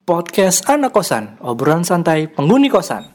Podcast Anak Kosan, obrolan santai penghuni kosan.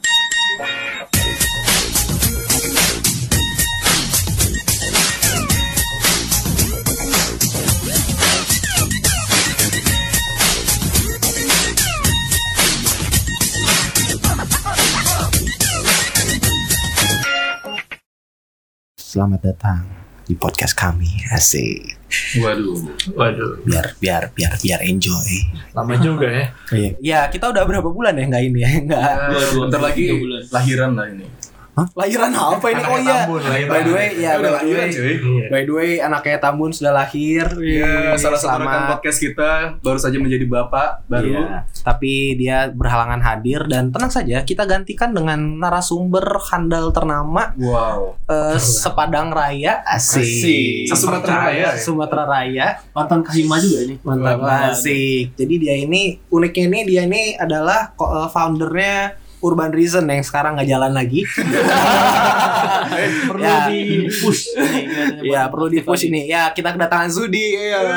Selamat datang di podcast kami, asik. Waduh. Biar enjoy. Lama juga ya. Ya kita udah berapa bulan ya nggak ini ya nggak. Bentar lagi lahiran lah ini. Hah? Lahiran apa ini? Oh iya. By the way, ya udah lahiran cuy. By the way, anaknya Tambun sudah lahir. Iya, salah satu rekan podcast kita baru saja menjadi bapak baru. Iya, tapi dia berhalangan hadir dan tenang saja, kita gantikan dengan narasumber handal ternama. Wow. Sepadang Raya, asik. Sumatera Raya. Sumatera Raya. Mantan Kahima juga ini. Mantap, asik. Jadi dia ini uniknya dia ini adalah foundernya Urban Reason yang sekarang nggak jalan lagi. Perlu Ya. di push. Ya perlu di push ini. Ya kita kedatangan Zudi.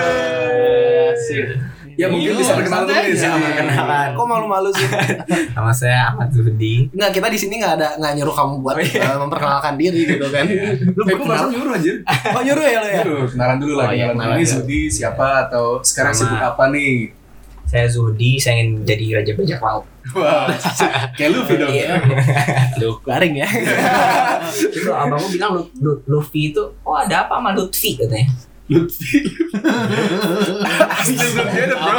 Ya mungkin bisa perkenalan dulu nih sih. Kenalan. Kok malu-malu sih? Nama saya Ahmad Zudi. Nggak, kita di sini nggak nyuruh kamu buat memperkenalkan diri gitu kan? Lu barusan nyuruh anjir. Oh nyuruh ya lo ya? Nyuruh, kenalan dulu lah. Oh, iya, Kenalan ini Zudi siapa atau sekarang Nama. sibuk apa nih? Saya Zudi, saya ingin jadi raja bajak laut. Wah, kayak Luffy dong. Lu garing ya? Itu abangku bilang Luffy itu, oh ada apa sama Lutfi katanya. Luffy. Asli Luffy ada bro.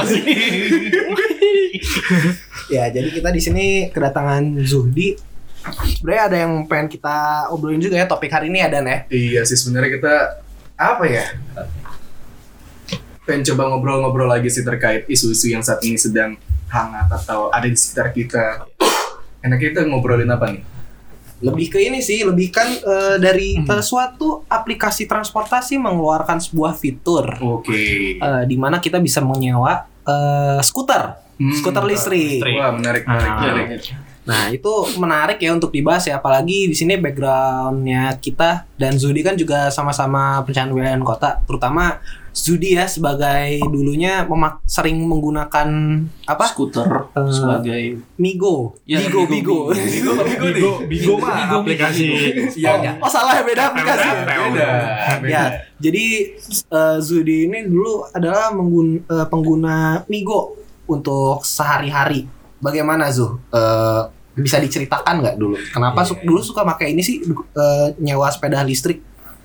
Ya jadi kita di sini kedatangan Zuhdi. Sebenarnya ada yang pengen kita obrolin juga ya topik hari ini ya Dan ya. Iya sih sebenarnya kita apa ya? Pengen coba ngobrol-ngobrol lagi sih terkait isu-isu yang saat ini sedang hangat atau ada di sekitar kita. Enaknya kita ngobrolin apa nih? Lebih ke ini sih, lebih kan dari suatu aplikasi transportasi mengeluarkan sebuah fitur Oke. di mana kita bisa menyewa skuter listrik. Wah menarik. Nah itu menarik ya untuk dibahas ya, apalagi di sini backgroundnya kita dan Zudi kan juga sama-sama perencanaan wilayah dan kota, terutama Zudi ya sebagai dulunya sering menggunakan apa? Skuter sebagai Migo. Ya, Bigo. Bigo mah aplikasi. Oh salah ya, beda aplikasi. Beda. Ya, jadi Zudi ini dulu adalah pengguna Migo untuk sehari-hari. Bagaimana Zuh? Bisa diceritakan nggak dulu? Kenapa dulu suka pakai ini sih nyewa sepeda listrik?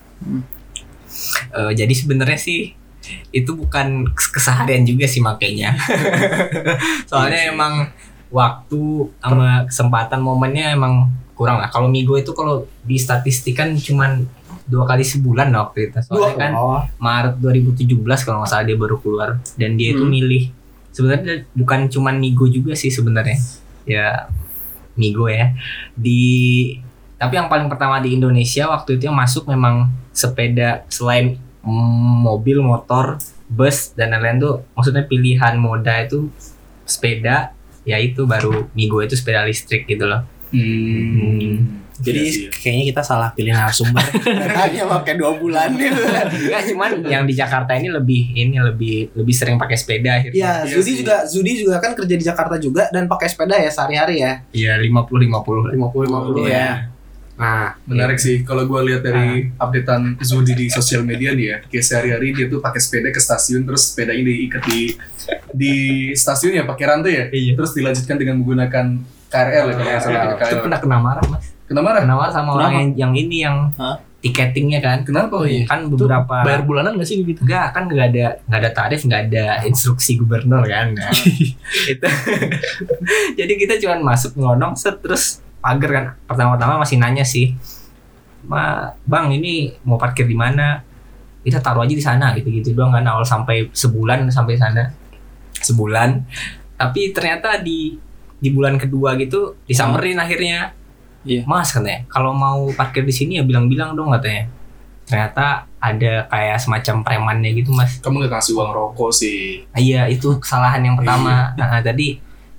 Jadi sebenarnya sih itu bukan keseharian juga sih makanya. Soalnya emang waktu sama kesempatan momennya emang kurang lah. Kalau Migo itu kalau di statistik kan cuman 2 kali sebulan lah waktu itu. Soalnya kan Maret 2017 kalau nggak salah dia baru keluar, dan dia itu milih sebenarnya bukan cuman Migo juga sih sebenarnya. Ya Migo ya. Tapi yang paling pertama di Indonesia waktu itu yang masuk memang sepeda, selain mobil, motor, bus dan lain-lain tuh, maksudnya pilihan moda itu sepeda, ya itu baru Migo itu sepeda listrik gitu loh. Jadi kayaknya kita salah pilih narasumber. Hanya pakai 2 bulan gitu. Enggak, cuman yang di Jakarta ini lebih sering pakai sepeda akhirnya. Iya, Zudi juga kan kerja di Jakarta juga dan pakai sepeda ya sehari-hari ya. Iya, 50-50 ya. Nah, Menarik sih kalau gue lihat dari updatean Zudi di sosial media nih ya, kayak sehari-hari dia tuh pakai sepeda ke stasiun, terus sepedanya diikat di stasiun ya pakai rantai ya, terus dilanjutkan dengan menggunakan KRL ya kalau nggak salah. Itu pernah kena marah Mas. Kena marah? Kena marah sama orang yang ini yang tiketingnya kan. Kenapa? Kan beberapa bayar bulanan nggak sih gitu? Enggak, kan nggak ada tarif, nggak ada instruksi gubernur kan. Nah, itu. Jadi kita cuma masuk ngelonong terus pagar kan. Pertama-tama masih nanya sih, Bang ini mau parkir di mana? Kita taruh aja di sana gitu doang kan, awal sampai sebulan sampai sana. Sebulan. Tapi ternyata di bulan kedua gitu disamperin akhirnya. Iya. Mas katanya, kalau mau parkir di sini ya bilang-bilang dong katanya. Ternyata ada kayak semacam premannya gitu Mas. Kamu nggak kasih uang rokok sih? Iya, itu kesalahan yang pertama. Nah, tadi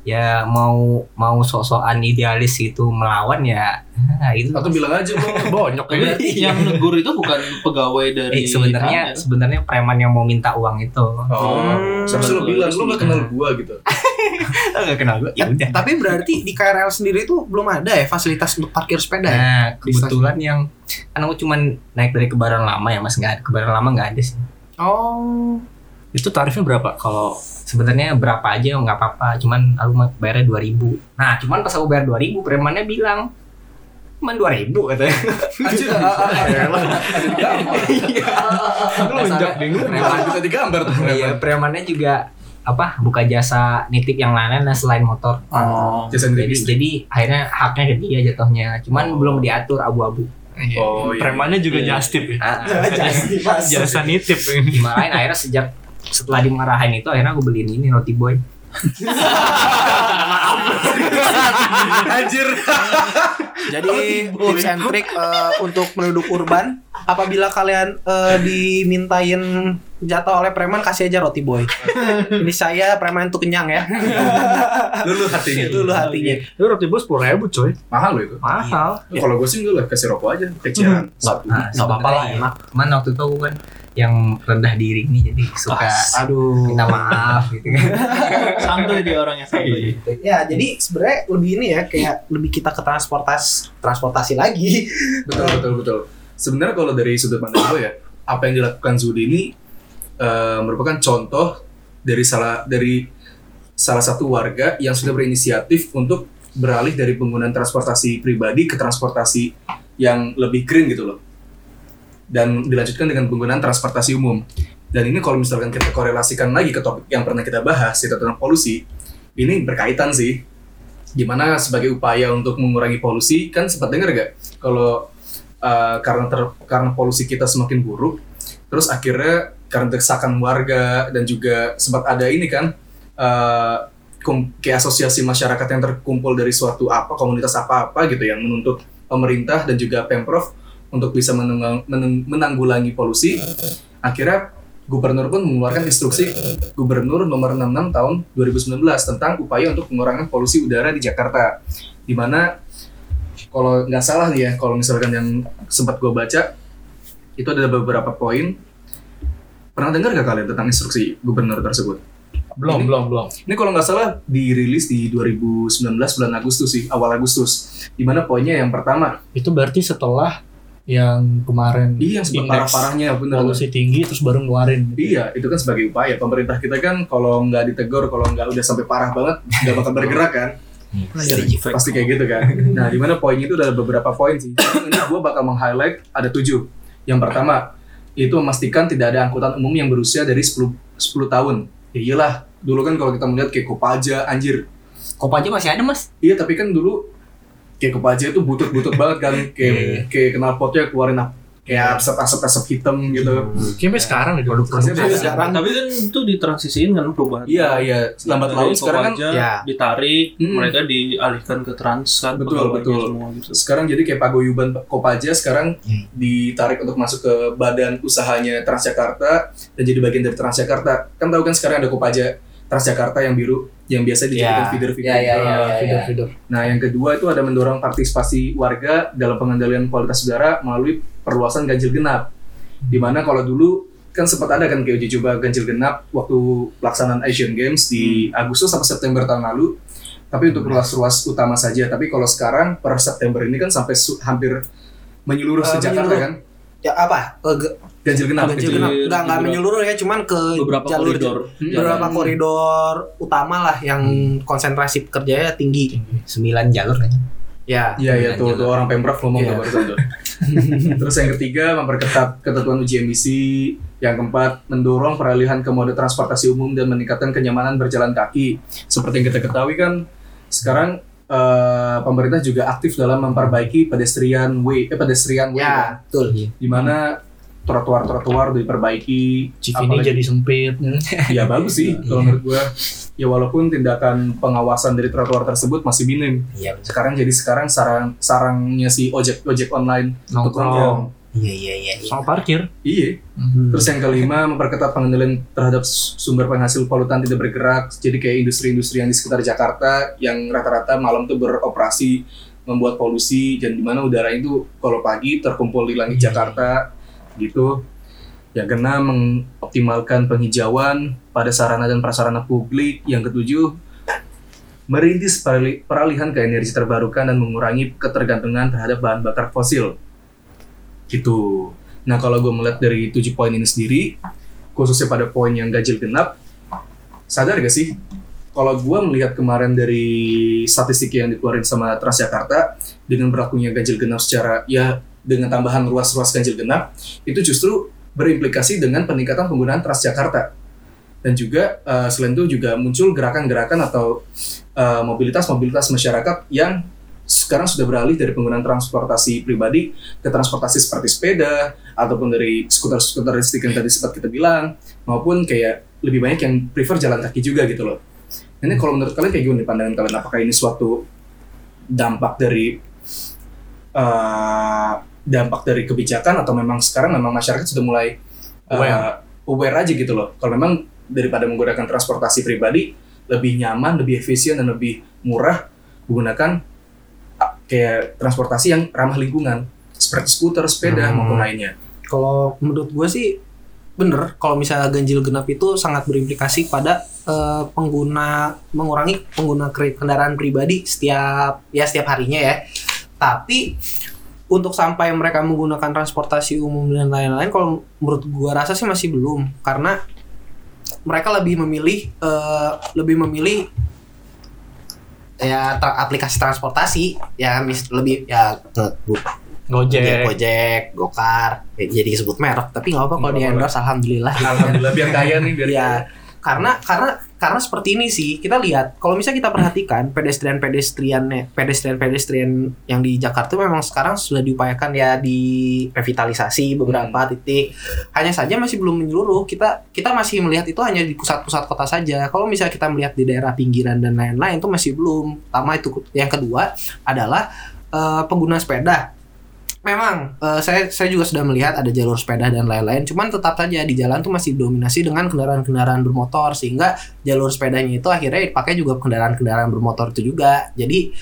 ya mau sok-sokan idealis itu melawan ya itu Atau bilang aja lo bonyok ya. Tapi yang negur itu bukan pegawai dari sebenarnya preman yang mau minta uang itu. Seharusnya lo bilang lo gak kenal gua gitu. Gak kenal gue. Ya udah. Tapi berarti di KRL sendiri itu belum ada ya fasilitas untuk parkir sepeda ya? Nah, kebetulan yang kan aku cuman naik dari Kebayoran Lama ya Mas, nggak ada Kebayoran Lama nggak ada sih. Oh. Itu tarifnya berapa kalau Sebenarnya berapa aja nggak apa-apa, cuman aku mah bayarnya 2.000. Nah, cuman pas aku bayar 2.000, premannya bilang cuman 2.000 katanya. Anjir, ada digambar. Lu menjak bingung. Preman kita digambar tuh. Iya, premannya juga buka jasa nitip yang lain selain motor. Jasa nitip. Jadi akhirnya haknya ke dia jatuhnya. Cuman belum diatur abu-abu. Oh, iya. premannya juga just tip ya? Jasa nitip. Dimarahin akhirnya setelah dimarahin itu akhirnya aku beliin ini roti boy. Anjir. Jadi tips and trick untuk penduduk urban, apabila kalian dimintain jatah oleh preman, kasih aja roti boy. Ini saya preman tuh kenyang ya. Lulu hatinya. Itu roti bos 10.000 coy. Mahal lo itu. Mahal. Kalau gue sih enggak lah, kasih rokok aja, kecilan. Nggak apa-apa lah, enak. Cuman waktu itu aku kan yang rendah diri nih, jadi suka minta maaf gitu kan. Santuy dia orangnya santuy. Ya, jadi sebenarnya lebih ini ya, kayak lebih kita ke transportasi lagi. Betul. Sebenarnya kalau dari sudut pandang gue ya, apa yang dilakukan Zudi ini merupakan contoh dari salah satu warga yang sudah berinisiatif untuk beralih dari penggunaan transportasi pribadi ke transportasi yang lebih green gitu loh. Dan dilanjutkan dengan penggunaan transportasi umum. Dan ini kalau misalkan kita korelasikan lagi ke topik yang pernah kita bahas, yaitu tentang polusi, ini berkaitan sih. Gimana sebagai upaya untuk mengurangi polusi, kan sempat dengar gak? Kalau karena polusi kita semakin buruk, terus akhirnya karena desakan warga dan juga sempat ada ini kan, kayak asosiasi masyarakat yang terkumpul dari suatu komunitas apa gitu yang menuntut pemerintah dan juga Pemprov untuk bisa menanggulangi polusi. Akhirnya Gubernur pun mengeluarkan instruksi Gubernur nomor 66 tahun 2019 tentang upaya untuk pengurangan polusi udara di Jakarta. Di mana kalau nggak salah nih ya, kalau misalkan yang sempat gue baca itu ada beberapa poin. Pernah dengar gak kalian tentang instruksi Gubernur tersebut? Belum. Ini kalau nggak salah dirilis di 2019 bulan Agustus sih, awal Agustus. Di mana poinnya yang pertama. Itu berarti setelah yang kemarin yang sempat parah-parahnya bener. Polusi tinggi terus baru ngeluarin. Iya, itu kan sebagai upaya. Pemerintah kita kan kalau nggak ditegur, kalau nggak udah sampai parah banget, nggak bakal bergerak kan. Pasti kayak gitu kan. Nah, di mana poinnya itu ada beberapa poin sih. Ini gue bakal meng-highlight ada 7. Yang pertama, itu memastikan tidak ada angkutan umum yang berusia dari 10 tahun. Ya iyalah, dulu kan kalau kita melihat kayak Kopaja, anjir. Kopaja masih ada, Mas? Iya, tapi kan dulu kayak Kopaja itu butut-butut banget kan, kayak knalpotnya keluarin kayak asap hitam gitu. Sampai sekarang nih produksinya sekarang. Tapi kan itu ditransisiin kan perubahan. Iya, lambat laun sekarang kan ditarik, mereka dialihkan ke trans kan. Betul. Semua, gitu. Sekarang jadi kayak paguyuban Kopaja sekarang ditarik untuk masuk ke badan usahanya Transjakarta dan jadi bagian dari Transjakarta. Kan tahu kan sekarang ada Kopaja Transjakarta yang biru yang biasa dijadikan feeder-feeder. Feeder. Nah, yang kedua itu ada mendorong partisipasi warga dalam pengendalian kualitas udara melalui perluasan ganjil genap. Di mana kalau dulu kan sempat ada kan kayak uji coba ganjil genap waktu pelaksanaan Asian Games di Agustus sampai September tahun lalu. Tapi untuk ruas-ruas utama saja. Tapi kalau sekarang per September ini kan sampai hampir menyeluruh ke Jakarta kan? Ya apa? Ganjil genap. Nggak menyeluruh ya, cuman ke beberapa jalur koridor. Beberapa koridor utama lah yang konsentrasi pekerjanya tinggi. 9 jalur kan. Iya tuh orang Pemprov ngomong tuh barusan tuh. Terus yang ketiga, memperketat ketentuan uji emisi. Yang keempat, mendorong peralihan ke mode transportasi umum dan meningkatkan kenyamanan berjalan kaki. Seperti yang kita ketahui kan sekarang pemerintah juga aktif dalam memperbaiki pedestrian way Ya, betul. Di mana trotoar diperbaiki, Cikini jadi sempit. Ya bagus sih kalau menurut gua. Ya walaupun tindakan pengawasan dari trotoar tersebut masih minim. Iya. Sekarang sarangnya si ojek online Nongkrong. Iya. Sama parkir. Iya. Terus yang kelima, memperketat pengendalian terhadap sumber penghasil polutan tidak bergerak. Jadi kayak industri-industri yang di sekitar Jakarta yang rata-rata malam tuh beroperasi membuat polusi, dan dimana udara itu kalau pagi terkumpul di langit Jakarta gitu. Yang keenam, mengoptimalkan penghijauan pada sarana dan prasarana publik. Yang ketujuh, merintis peralihan ke energi terbarukan dan mengurangi ketergantungan terhadap bahan bakar fosil. Gitu. Nah, kalau gue melihat dari 7 poin ini sendiri, khususnya pada poin yang ganjil genap, sadar gak sih? Kalau gue melihat kemarin dari statistik yang dikeluarin sama Transjakarta, dengan berlakunya ganjil genap secara, ya dengan tambahan ruas-ruas ganjil genap, itu justru berimplikasi dengan peningkatan penggunaan Transjakarta. Dan juga selain itu juga muncul gerakan-gerakan atau mobilitas-mobilitas masyarakat yang sekarang sudah beralih dari penggunaan transportasi pribadi ke transportasi seperti sepeda, ataupun dari skuter-skuter listrik yang tadi sempat kita bilang, maupun kayak lebih banyak yang prefer jalan kaki juga gitu loh. Ini kalau menurut kalian kayak gimana pandangan kalian? Apakah ini suatu dampak dari kebijakan, atau memang sekarang memang masyarakat sudah mulai aware aja gitu loh? Kalau memang daripada menggunakan transportasi pribadi, lebih nyaman, lebih efisien, dan lebih murah menggunakan kayak transportasi yang ramah lingkungan seperti skuter, sepeda maupun lainnya. Kalau menurut gue sih bener, kalau misalnya ganjil genap itu sangat berimplikasi pada mengurangi pengguna kendaraan pribadi setiap harinya ya. Tapi untuk sampai mereka menggunakan transportasi umum dan lain-lain, kalau menurut gue rasa sih masih belum, karena mereka lebih memilih ya aplikasi transportasi ya, lebih ya Gojek, Gokar, jadi disebut merek, tapi nggak apa kalau di endorse, alhamdulillah biar kaya nih, biar ya. Karena seperti ini sih, kita lihat kalau misalnya kita perhatikan pedestrian yang di Jakarta memang sekarang sudah diupayakan ya di revitalisasi beberapa titik. Hanya saja masih belum menyeluruh. Kita masih melihat itu hanya di pusat-pusat kota saja. Kalau misalnya kita melihat di daerah pinggiran dan lain-lain itu masih belum. Pertama itu. Yang kedua adalah pengguna sepeda. Memang saya juga sudah melihat ada jalur sepeda dan lain-lain, cuman tetap saja di jalan tuh masih dominasi dengan kendaraan-kendaraan bermotor, sehingga jalur sepedanya itu akhirnya dipakai juga kendaraan-kendaraan bermotor itu juga. Jadi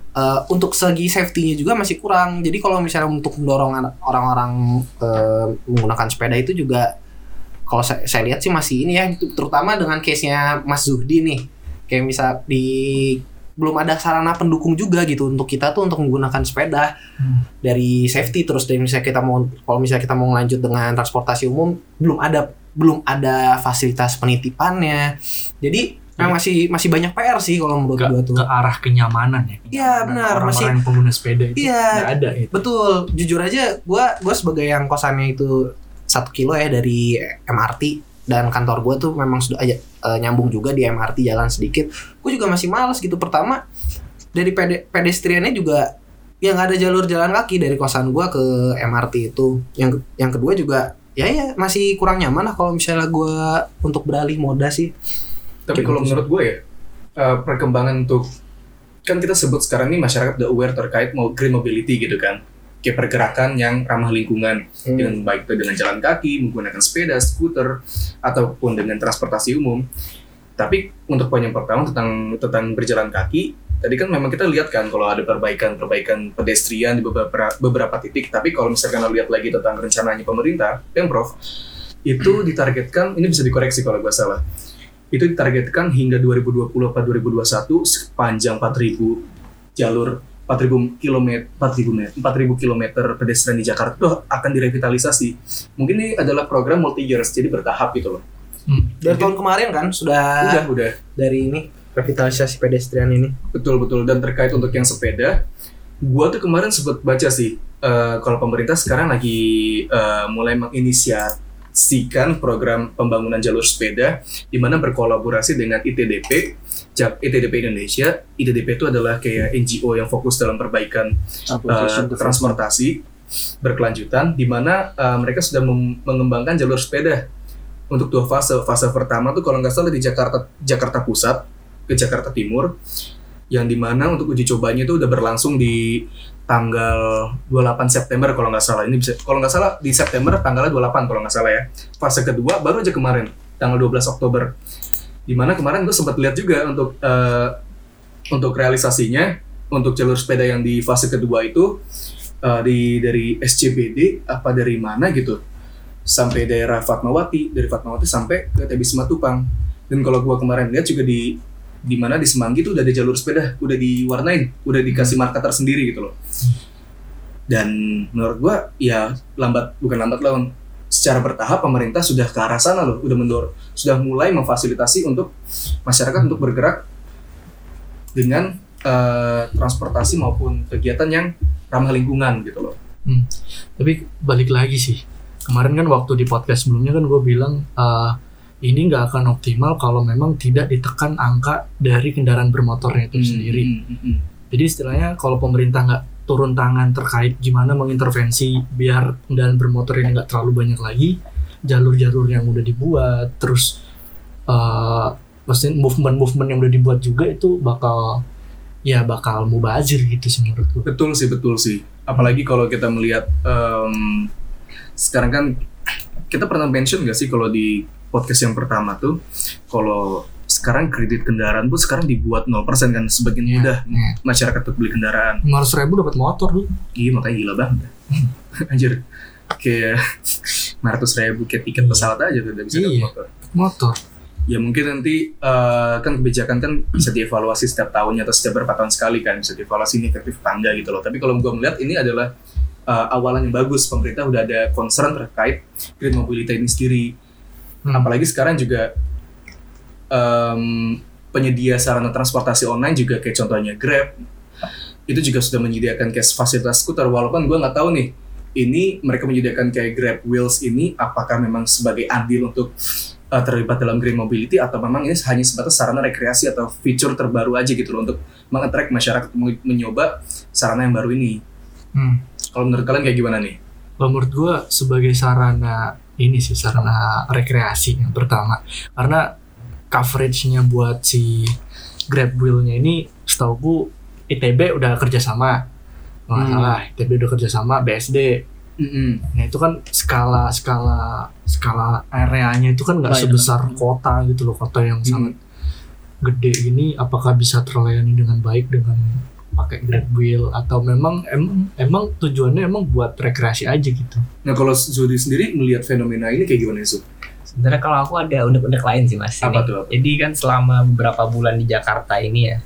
untuk segi safety-nya juga masih kurang. Jadi kalau misalnya untuk mendorong orang-orang menggunakan sepeda itu juga, kalau saya lihat sih masih ini ya, terutama dengan case-nya Mas Zuhdi nih, kayak misal belum ada sarana pendukung juga gitu untuk kita tuh untuk menggunakan sepeda dari safety. Terus dari misalnya kita mau lanjut dengan transportasi umum, belum ada fasilitas penitipannya. Jadi masih banyak PR sih kalau menurut gua tuh. Ke arah kenyamanan ya. Iya benar, masih orang pengguna sepeda itu nggak ada itu. Betul, jujur aja gua sebagai yang kosannya itu 1 kilo ya dari MRT, dan kantor gue tuh memang sudah aja nyambung juga di MRT, jalan sedikit. Gue juga masih malas gitu. Pertama dari pedestriannya juga ya nggak ada jalur jalan kaki dari kosan gue ke MRT itu. Yang kedua juga ya masih kurang nyaman lah kalau misalnya gue untuk beralih moda sih. Tapi kalau menurut gue ya, perkembangan untuk, kan kita sebut sekarang ini masyarakat udah aware terkait green mobility gitu kan, kayak pergerakan yang ramah lingkungan, dengan baik itu dengan jalan kaki, menggunakan sepeda, skuter, ataupun dengan transportasi umum. Tapi untuk poin yang pertama tentang berjalan kaki, tadi kan memang kita lihat kan kalau ada perbaikan pedestrian di beberapa titik. Tapi kalau misalkan lihat lagi tentang rencananya pemerintah, Pemprov, itu ditargetkan, ini bisa dikoreksi kalau gue salah, itu ditargetkan hingga 2020 atau 2021 sepanjang 4.000 jalur 4.000 kilometer pedestrian di Jakarta itu akan direvitalisasi. Mungkin ini adalah program multi years, jadi bertahap gitu loh. Dari tahun kemarin kan sudah dari ini revitalisasi pedestrian ini. Betul. Dan terkait untuk yang sepeda, gua tuh kemarin sempat baca sih, kalau pemerintah sekarang lagi mulai menginisiasikan program pembangunan jalur sepeda, di mana berkolaborasi dengan ITDP Indonesia. ITDP itu adalah kayak NGO yang fokus dalam perbaikan transportasi berkelanjutan, di mana mereka sudah mengembangkan jalur sepeda untuk 2 fase. Fase pertama tuh kalau nggak salah di Jakarta Pusat ke Jakarta Timur, yang dimana untuk uji cobanya itu udah berlangsung di tanggal 28 September kalau nggak salah. Ini bisa, kalau nggak salah di September tanggalnya 28 kalau nggak salah ya. Fase kedua baru aja kemarin tanggal 12 Oktober. Dimana kemarin gue sempat lihat juga untuk realisasinya untuk jalur sepeda yang di fase kedua itu dari SCBD apa dari mana gitu sampai daerah Fatmawati, dari Fatmawati sampai ke TB Simatupang. Dan kalau gue kemarin lihat juga di mana di Semanggi tuh udah ada jalur sepeda, udah diwarnain, udah dikasih marka tersendiri gitu loh. Dan menurut gua ya bukan lambat lah, secara bertahap pemerintah sudah ke arah sana loh, sudah mulai memfasilitasi untuk masyarakat untuk bergerak dengan transportasi maupun kegiatan yang ramah lingkungan gitu loh. Tapi balik lagi sih, kemarin kan waktu di podcast sebelumnya kan gue bilang ini nggak akan optimal kalau memang tidak ditekan angka dari kendaraan bermotornya itu sendiri. Jadi istilahnya kalau pemerintah nggak turun tangan terkait gimana mengintervensi biar kendaraan bermotor ini nggak terlalu banyak lagi, jalur-jalur yang udah dibuat, terus maksudnya movement yang udah dibuat juga itu bakal mubazir gitu sih menurutku. Betul sih. Apalagi kalau kita melihat sekarang kan kita pernah mention nggak sih kalau di podcast yang pertama tuh, kalau sekarang kredit kendaraan pun sekarang dibuat 0% kan, sebagian mudah masyarakat untuk beli kendaraan. 500.000 dapat motor tuh. Iya makanya gila banget. Anjir, kayak 500.000 kayak tiket pesawat aja tuh udah bisa dapat motor. Ya mungkin nanti kan kebijakan kan bisa dievaluasi setiap tahunnya atau setiap berapa tahun sekali kan, bisa dievaluasi ini efektif apa enggak gitu loh. Tapi kalau gue melihat ini adalah awalan yang bagus, pemerintah udah ada concern terkait green mobility ini sendiri. Apalagi sekarang juga penyedia sarana transportasi online juga kayak contohnya Grab itu juga sudah menyediakan kayak fasilitas skuter, walaupun gue nggak tahu nih ini mereka menyediakan kayak Grab Wheels ini apakah memang sebagai andil untuk terlibat dalam green mobility atau memang ini hanya sebatas sarana rekreasi atau fitur terbaru aja gitu loh untuk meng-attract masyarakat mencoba sarana yang baru ini. Kalau menurut kalian kayak gimana nih? Kalau menurut gue sebagai sarana rekreasi yang pertama, karena coveragenya buat si Grab Wheel-nya ini setahu gue ITB udah kerjasama, nggak salah ITB udah kerjasama BSD. Nah itu kan skala areanya itu kan nggak sebesar kota gitu loh, kota yang sangat gede ini. Apakah bisa terlayani dengan baik dengan pakai Grab Wheel atau memang tujuannya emang buat rekreasi aja gitu? Nah kalau Zudi sendiri melihat fenomena ini kayak gimana Zudi? Sebenarnya kalau aku ada unek-unek lain sih mas. Apa tuh? Jadi kan selama beberapa bulan di Jakarta ini ya,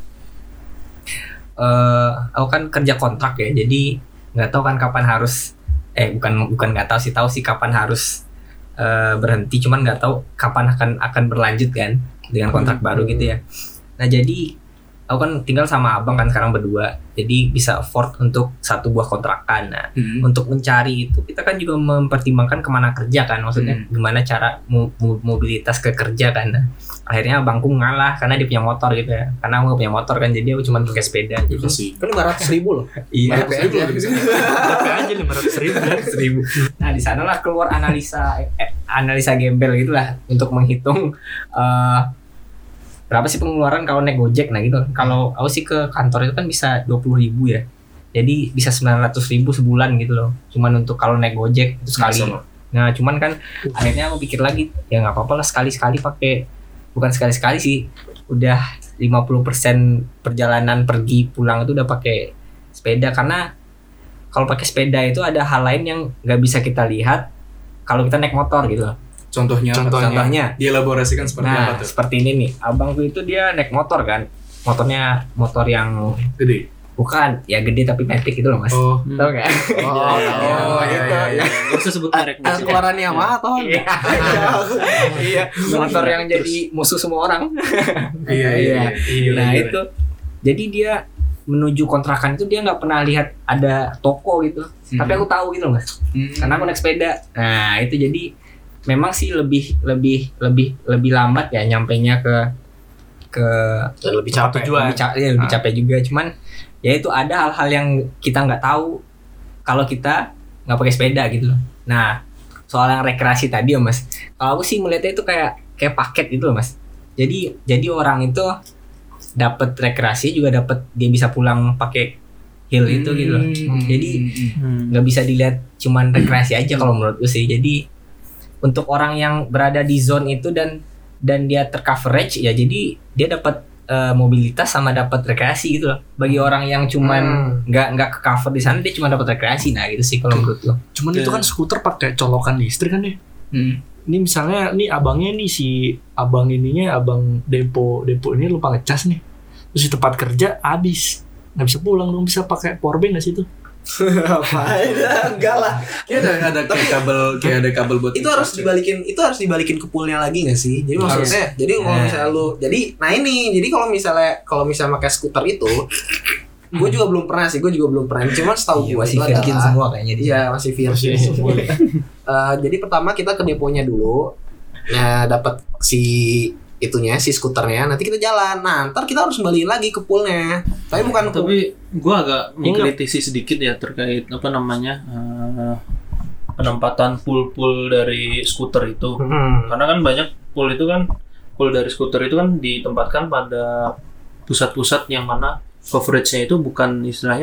aku kan kerja kontrak ya, jadi nggak tahu kan kapan harus bukan nggak tahu sih kapan harus berhenti, cuman nggak tahu kapan akan berlanjut kan dengan kontrak baru gitu ya. Nah jadi aku kan tinggal sama abang kan sekarang berdua, jadi bisa afford untuk satu buah kontrakan. Nah untuk mencari itu kita kan juga mempertimbangkan kemana kerja kan, maksudnya gimana cara mobilitas ke kerja kan. Nah, akhirnya abangku ngalah karena dia punya motor gitu ya, karena aku gak punya motor kan, jadi aku cuma pakai sepeda gitu sih. Kan 500.000 loh. Iya, aja 500.000. Nah di sanalah keluar analisa gembel gitulah untuk menghitung berapa sih pengeluaran kalau naik Gojek. Nah gitu, kalau aku sih ke kantor itu kan bisa 20.000 ya, jadi bisa 900.000 sebulan gitu loh, cuman untuk kalau naik Gojek itu sekali. Nah cuman kan akhirnya aku pikir lagi, ya nggak apa-apa lah sekali-sekali pakai, bukan sekali-sekali sih, udah 50% perjalanan pergi pulang itu udah pakai sepeda. Karena kalau pakai sepeda itu ada hal lain yang nggak bisa kita lihat kalau kita naik motor gitu loh. Contohnya dielaborasikan seperti apa tuh? Seperti ini nih, abangku itu dia naik motor kan, motornya motor yang gede. Bukan, ya gede tapi metik gitu loh mas. Oh. Tahu nggak? Gitu. Gak usah sebut merek. Keluaran Yamaha toh. Iya. Motor yang jadi musuh semua orang. Iya. Nah itu, jadi dia menuju kontrakan itu dia nggak pernah lihat ada toko gitu. Tapi aku tahu gitu loh mas. Karena aku naik sepeda. Nah itu jadi memang sih lebih lambat ya nyampainya ke lebih capek juga. Lebih capek juga. Cuman ya itu ada hal-hal yang kita nggak tahu kalau kita nggak pakai sepeda gitu loh. Nah soal yang rekreasi tadi ya mas, kalau aku sih melihatnya itu kayak paket gitu loh mas. Jadi orang itu dapat rekreasi juga dapat dia bisa pulang pakai hill itu gitu loh. Jadi nggak bisa dilihat cuman rekreasi aja kalau menurut gue sih. Jadi untuk orang yang berada di zone itu dan dia tercoverage ya, jadi dia dapat mobilitas sama dapat rekreasi gitu loh. Bagi orang yang cuman nggak ke cover di sana, dia cuma dapat rekreasi. Nah gitu sih kalau menurut lo. Cuman itu kan skuter pakai colokan listrik kan ya. Ini misalnya nih abangnya nih, si abang ininya, abang depo ini lupa ngecas nih, terus di tempat kerja habis, nggak bisa pulang dong. Bisa pakai powerbank nggak sih itu? Apa? Enggak lah. Kayak ada kabel buat Itu harus dibalikin ke poolnya lagi nggak sih? Jadi maksudnya, jadi kalau misalnya lu, jadi kalau misalnya pakai skuter itu, gue juga belum pernah. Cuman setahu gue masih virgin semua kayaknya dia. Iya, masih virgin semua. Jadi pertama kita ke deponya dulu, nah dapat si skuternya, nanti kita jalan. Nah, ntar kita harus kembali lagi ke poolnya. Tapi gue agak mengkritisi sedikit ya terkait penempatan pool dari skuter itu. Karena kan banyak pool dari skuter itu kan ditempatkan pada pusat-pusat yang mana coveragenya itu bukan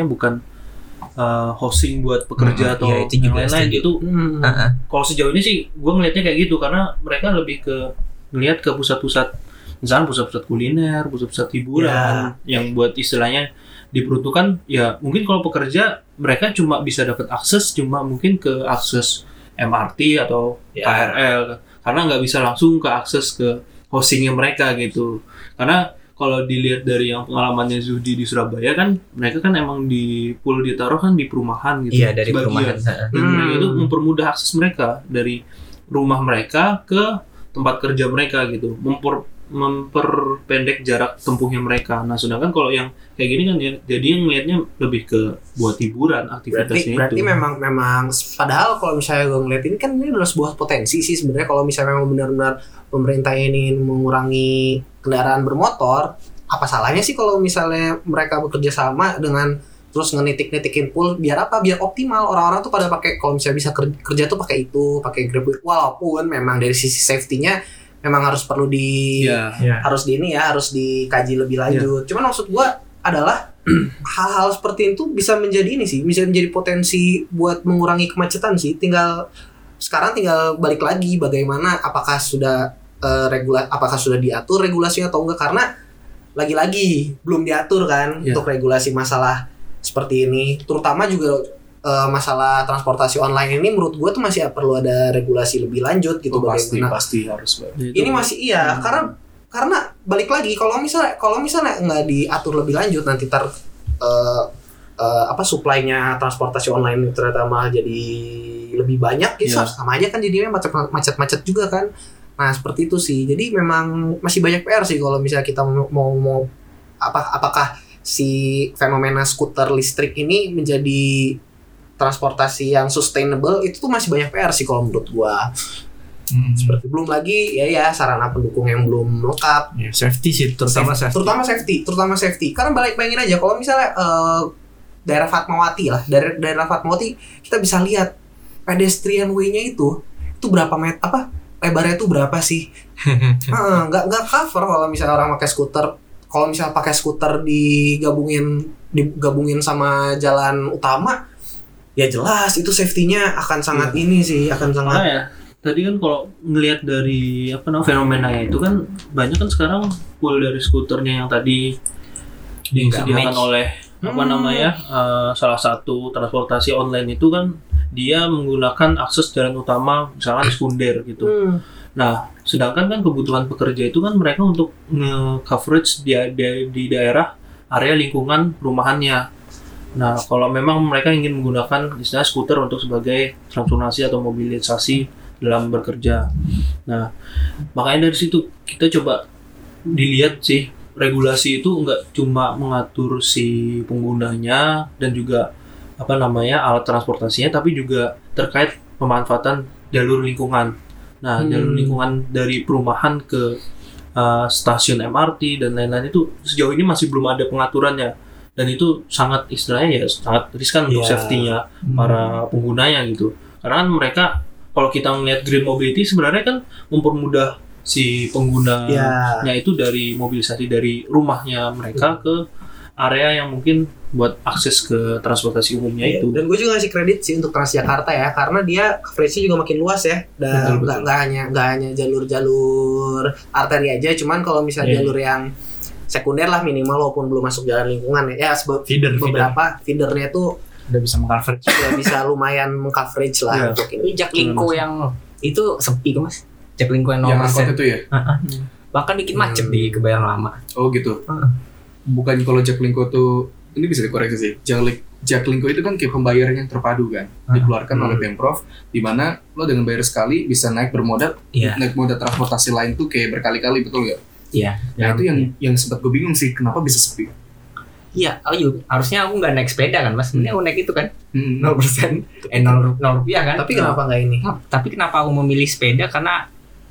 hosting buat pekerja atau itu juga lain-lain gitu. Kalau sejauh ini sih gue ngelihatnya kayak gitu, karena mereka lebih ke ngelihat ke pusat-pusat, misalnya pusat-pusat kuliner, pusat-pusat hiburan yang buat istilahnya diperuntukkan ya. Mungkin kalau pekerja mereka cuma bisa dapat akses mungkin ke akses MRT atau KRL, karena nggak bisa langsung ke akses ke hostingnya mereka gitu. Karena kalau dilihat dari yang pengalamannya Zuhdi di Surabaya kan, mereka kan emang di pool ditaruh kan di perumahan gitu. Iya, dari perumahan. Dan mereka itu mempermudah akses mereka dari rumah mereka ke tempat kerja mereka gitu, memperpendek jarak tempuhnya mereka. Nah, sedangkan kalau yang kayak gini kan ya, jadi yang ngelihatnya lebih ke buat hiburan aktivitasnya. Berarti memang padahal kalau misalnya gue ngeliat ini kan ini adalah sebuah potensi sih sebenarnya. Kalau misalnya memang benar-benar pemerintah ini mengurangi kendaraan bermotor, apa salahnya sih kalau misalnya mereka bekerja sama dengan terus ngenitik-nitikin pool, biar optimal. Orang-orang tuh pada pakai, kalau misalnya bisa kerja tuh pakai Grab, walaupun memang dari sisi safety-nya memang harus harus dikaji lebih lanjut. Cuman maksud gua adalah hal-hal seperti itu bisa menjadi potensi buat mengurangi kemacetan sih. Sekarang tinggal balik lagi bagaimana, apakah sudah diatur regulasinya atau enggak, karena lagi-lagi belum diatur kan untuk regulasi masalah seperti ini, terutama juga masalah transportasi online ini. Menurut gue tuh masih perlu ada regulasi lebih lanjut gitu. Pasti harus. Ini masih karena balik lagi, kalau misalnya nggak diatur lebih lanjut, nanti supply-nya transportasi online ternyata malah jadi lebih banyak ya, sama aja kan jadinya macet juga kan. Nah seperti itu sih, jadi memang masih banyak PR sih kalau misalnya kita mau apakah si fenomena skuter listrik ini menjadi transportasi yang sustainable. Itu tuh masih banyak PR sih kalau menurut gua. Seperti belum lagi ya sarana pendukung yang belum lengkap. Safety sih, terutama safety. Karena bayangin aja kalau misalnya daerah Fatmawati daerah Fatmawati kita bisa lihat pedestrian way-nya itu berapa meter, lebarnya itu berapa sih? Nggak cover kalau misalnya orang pakai skuter. Kalau misalnya pakai skuter digabungin sama jalan utama, ya jelas itu safety-nya akan sangat ya. Tadi kan kalau ngelihat dari fenomenanya itu kan banyak kan sekarang pool dari skuternya yang tadi disediakan oleh salah satu transportasi online itu kan dia menggunakan akses jalan utama, misalkan sekunder gitu. Nah, sedangkan kan kebutuhan pekerja itu kan mereka untuk nge-coverage di daerah area lingkungan perumahannya. Nah, kalau memang mereka ingin menggunakan istilah skuter untuk sebagai transportasi atau mobilisasi dalam bekerja. Nah, makanya dari situ kita coba dilihat sih, regulasi itu nggak cuma mengatur si penggunanya dan juga alat transportasinya, tapi juga terkait pemanfaatan jalur lingkungan. Nah, jalur lingkungan dari perumahan ke stasiun MRT dan lain-lain itu sejauh ini masih belum ada pengaturannya, dan itu sangat sangat riskan untuk safety-nya para penggunanya gitu. Karena kan mereka, kalau kita melihat green mobility sebenarnya kan mempermudah si penggunanya itu dari mobilisasi dari rumahnya mereka ke area yang mungkin buat akses ke transportasi umumnya itu. Dan gue juga ngasih kredit sih untuk Transjakarta ya, karena dia coverage-nya juga makin luas ya. Dan nggak hanya jalur-jalur arteri aja, cuman kalau misalnya jalur yang sekunder lah minimal walaupun belum masuk jalan lingkungan ya. Beberapa feedernya tuh udah bisa meng-coverage. Udah bisa lumayan meng-coverage lah untuk ini. Jaklingko yang itu sepi kok Mas. Jaklingko yang Yang nomor angkot itu ya? Bahkan bikin macet di Kebayoran Lama. Oh gitu. Bukan kalau Jaklingko tuh, ini bisa dikoreksi sih. Jaklingko itu kan kayak pembayaran yang terpadu kan, dikeluarkan oleh Pemprov, di mana lo dengan bayar sekali bisa naik bermoda, naik moda transportasi lain tuh kayak berkali-kali, betul nggak? Iya. Nah itu yang sempat gue bingung sih, kenapa bisa sepi? Iya, harusnya aku nggak naik sepeda kan Mas, ini aku naik itu kan 0%, 0 rupiah kan. Tapi kenapa nggak ini? Tapi kenapa aku memilih sepeda? Karena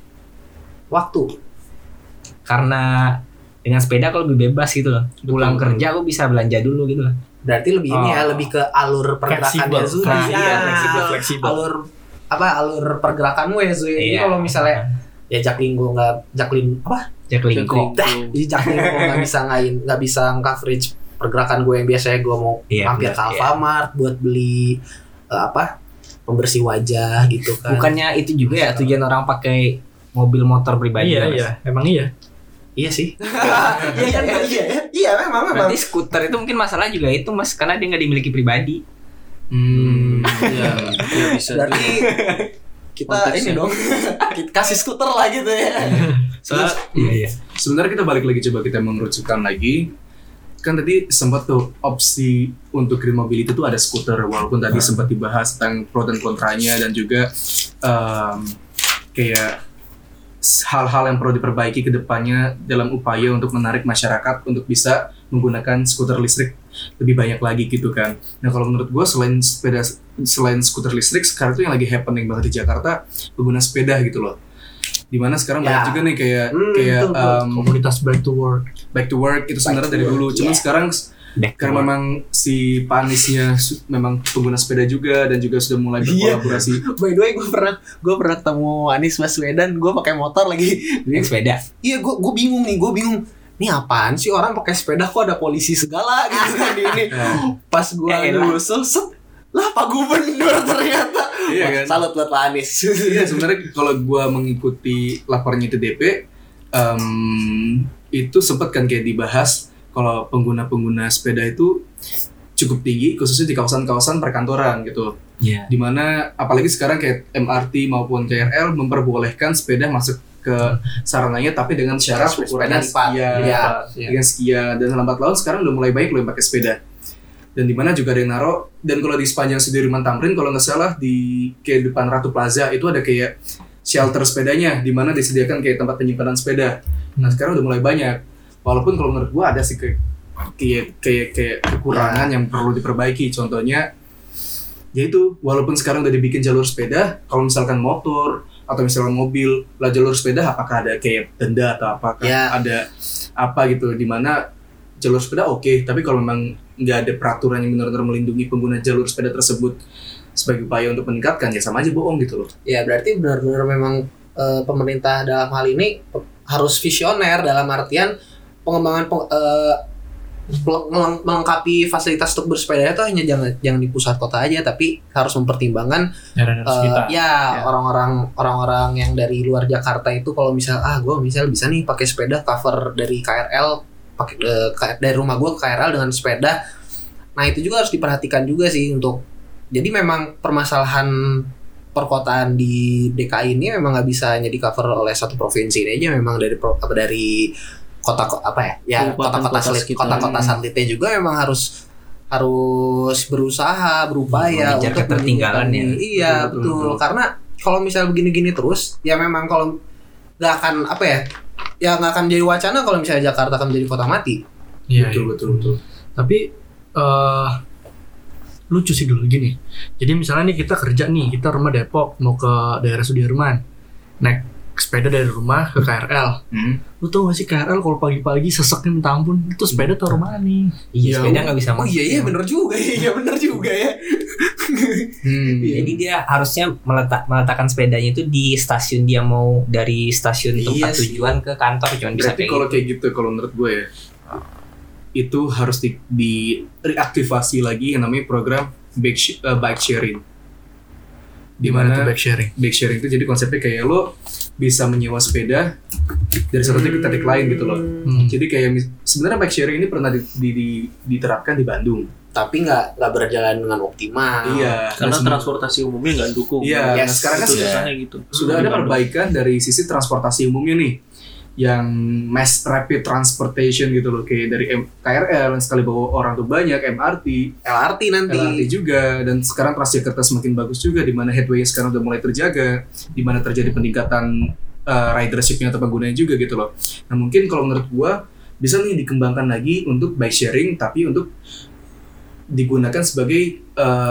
karena dengan sepeda aku lebih bebas gitu loh. Pulang kerja aku bisa belanja dulu gitu loh. Berarti lebih ini ya, lebih ke alur pergerakannya Zul. Fleksibel. Alur pergerakanmu ya Zul. Ini kalau misalnya ya Jaklingko Jaklingko nggak bisa coverage pergerakan gue yang biasanya gue mau mampir ke Alfamart buat beli pembersih wajah gitu kan. Bukannya itu juga ya tujuan orang pakai mobil motor pribadi? Iya, emang iya. Iya sih. Iya memang. Berarti skuter itu mungkin masalah juga itu Mas, karena dia nggak dimiliki pribadi. Ya bisa. Berarti kita ini dong kasih skuter lah gitu ya. Sebenarnya kita balik lagi, coba kita mengerucutkan lagi. Kan tadi sempat tuh opsi untuk green mobility itu ada skuter, walaupun tadi sempat dibahas tentang pro dan kontranya, dan juga kayak hal-hal yang perlu diperbaiki ke depannya dalam upaya untuk menarik masyarakat untuk bisa menggunakan skuter listrik lebih banyak lagi gitu kan. Nah kalau menurut gue selain skuter listrik, sekarang tuh yang lagi happening banget di Jakarta pengguna sepeda gitu loh. Dimana sekarang banyak juga nih kayak komunitas back to work itu sebenarnya dari dulu. Cuman sekarang karena memang si Pak Aniesnya memang pengguna sepeda juga dan juga sudah mulai berkolaborasi. By the way, gue pernah ketemu Anies Baswedan, gue pakai motor lagi. Naik sepeda. Iya, gue bingung. Ini apaan sih orang pakai sepeda kok ada polisi segala gitu kan di ini. Pas gue nyusul, lah Pak Gubernur ternyata. Iya kan? Salut buat Pak Anies. Iya, sebenarnya kalau gue mengikuti laporannya TDP, itu sempat kan kayak dibahas kalau pengguna sepeda itu cukup tinggi, khususnya di kawasan-kawasan perkantoran gitu. Yeah. Dimana apalagi sekarang kayak MRT maupun KRL memperbolehkan sepeda masuk ke sarananya, tapi dengan syarat ukurannya sekian. Dan lambat laun sekarang udah mulai baik loh yang pakai sepeda. Dan dimana juga ada yang naruh, dan kalau di sepanjang Sudirman Tamrin kalau nggak salah di kayak depan Ratu Plaza itu ada kayak shelter sepedanya, dimana disediakan kayak tempat penyimpanan sepeda. Nah sekarang udah mulai banyak. Walaupun kalau menurut gua ada sih kayak kekurangan yang perlu diperbaiki. Contohnya yaitu walaupun sekarang udah dibikin jalur sepeda, kalau misalkan motor atau misalkan mobil lah jalur sepeda, apakah ada kayak denda atau apakah ada apa gitu, dimana jalur sepeda oke, tapi kalau memang nggak ada peraturan yang benar-benar melindungi pengguna jalur sepeda tersebut sebagai upaya untuk meningkatkan, ya sama aja bohong gitu loh. Ya berarti benar-benar memang pemerintah dalam hal ini harus visioner dalam artian pengembangan melengkapi fasilitas untuk bersepeda itu hanya jangan di pusat kota aja, tapi harus mempertimbangkan orang-orang yang dari luar Jakarta itu kalau gue bisa nih pakai sepeda cover dari KRL, pakai dari rumah gue ke KRL dengan sepeda. Nah itu juga harus diperhatikan juga sih untuk, jadi memang permasalahan perkotaan di DKI ini memang nggak bisa hanya di cover oleh satu provinsi ini aja, memang dari kota-kota satelitnya juga memang harus berusaha, berupaya untuk ketertinggalannya. Iya betul. Karena kalau misalnya begini-gini terus, ya memang kalau nggak akan nggak akan jadi wacana kalau misalnya Jakarta akan menjadi kota mati. Iya betul. Tapi lucu sih dulu gini. Jadi misalnya nih kita kerja nih, kita rumah Depok mau ke daerah Sudirman, naik sepeda dari rumah ke KRL. Lu tau gak sih KRL kalau pagi-pagi seseknya minta ampun, itu sepeda taruh mana nih? Iya, sepeda nggak bisa masuk. Oh iya bener juga ya. Jadi dia harusnya meletakkan sepedanya itu di stasiun dia mau dari stasiun tempat tujuan ke kantor, cuman bisa berarti kalau kayak gitu, kalau menurut gue ya, itu harus di reaktivasi lagi yang namanya program bike sharing. Dimana tuh bike sharing? Bike sharing itu jadi konsepnya kayak lo bisa menyewa sepeda dari satu titik ke titik lain gitu loh. Jadi kayak sebenarnya bike sharing ini pernah diterapkan di Bandung. Tapi nggak berjalan dengan optimal. Iya. Karena transportasi umumnya nggak dukung. Iya. Nah sekarang kan sudah ada perbaikan dari sisi transportasi umumnya nih, yang mass rapid transportation gitu loh, kayak dari KRL yang sekali bawa orang tuh banyak, LRT nanti. LRT juga, dan sekarang Transjakarta semakin bagus juga, di mana headway sekarang udah mulai terjaga, di mana terjadi peningkatan ridership-nya atau penggunanya juga gitu loh. Nah mungkin kalau menurut gua bisa nih dikembangkan lagi untuk bike sharing, tapi untuk digunakan sebagai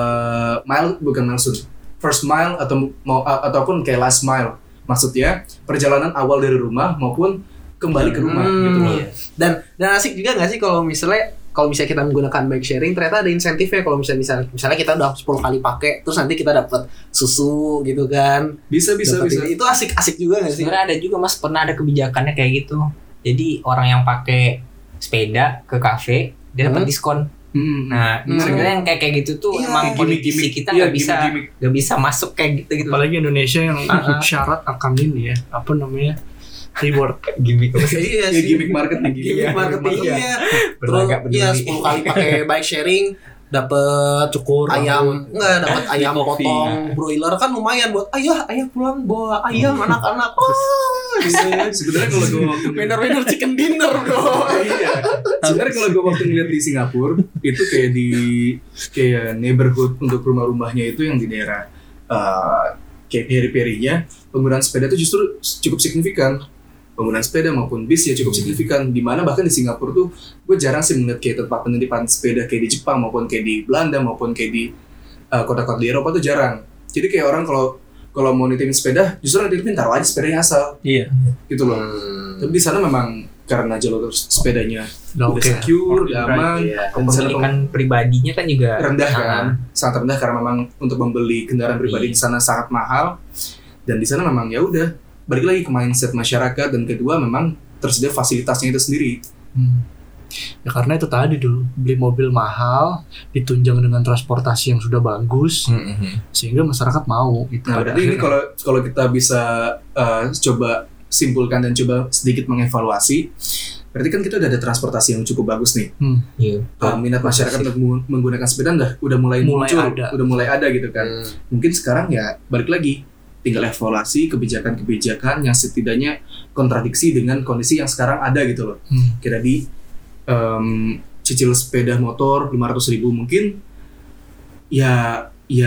first mile ataupun kayak last mile. Maksudnya perjalanan awal dari rumah maupun kembali ke rumah gitu loh. Dan asik juga nggak sih kalau misalnya kita menggunakan bike sharing ternyata ada insentifnya. Kalau misalnya kita udah 10 kali pakai, terus nanti kita dapat susu gitu kan. Bisa. Itu asik juga nggak sih? Sebenarnya ada juga Mas, pernah ada kebijakannya kayak gitu. Jadi orang yang pakai sepeda ke kafe dia dapat diskon. Nah, sebenarnya yang kayak gitu tuh emang politisi kita nggak bisa masuk kayak gitu. Apalagi Indonesia yang syarat akan ini ya, apa namanya, reward gimmick. Iya sih. Gimmick marketing. Terus 10 kali pakai bike sharing dapat cukur ayam, dapat ayam potong broiler kan lumayan buat ayah pulang bawa ayam anak-anak. Sebenarnya kalau gue waktu winner chicken dinner bro. Iya. Sebenarnya kalau gue waktu ngeliat di Singapura itu kayak neighborhood untuk rumah-rumahnya itu yang di daerah kayak peri-perinya, penggunaan sepeda itu justru cukup signifikan. Penggunaan sepeda maupun bis ya cukup signifikan, di mana bahkan di Singapura tuh gue jarang sih melihat kayak tempat penitipan sepeda kayak di Jepang maupun kayak di Belanda maupun kayak di kota-kota di Eropa tuh jarang. Jadi kayak orang kalau mau nitipin sepeda justru nitipin taruh aja sepedanya asal. Iya. Gitu loh. Tapi di sana memang karena jalur sepedanya udah secure, aman, kepemilikan pribadinya kan juga rendah kan, sangat rendah karena memang untuk membeli kendaraan pribadi di sana sangat mahal, dan di sana memang ya udah balik lagi ke mindset masyarakat, dan kedua memang tersedia fasilitasnya itu sendiri. Ya karena itu tadi dulu beli mobil mahal ditunjang dengan transportasi yang sudah bagus, sehingga masyarakat mau gitu. Nah, berarti ini kalau kita bisa coba simpulkan dan coba sedikit mengevaluasi, berarti kan kita udah ada transportasi yang cukup bagus nih. Minat masyarakat untuk menggunakan sepeda udah mulai muncul, udah mulai ada gitu kan. Mungkin sekarang ya balik lagi, tinggal evaluasi kebijakan-kebijakan yang setidaknya kontradiksi dengan kondisi yang sekarang ada gitu loh. Kayak tadi cicil sepeda motor 500.000 mungkin ya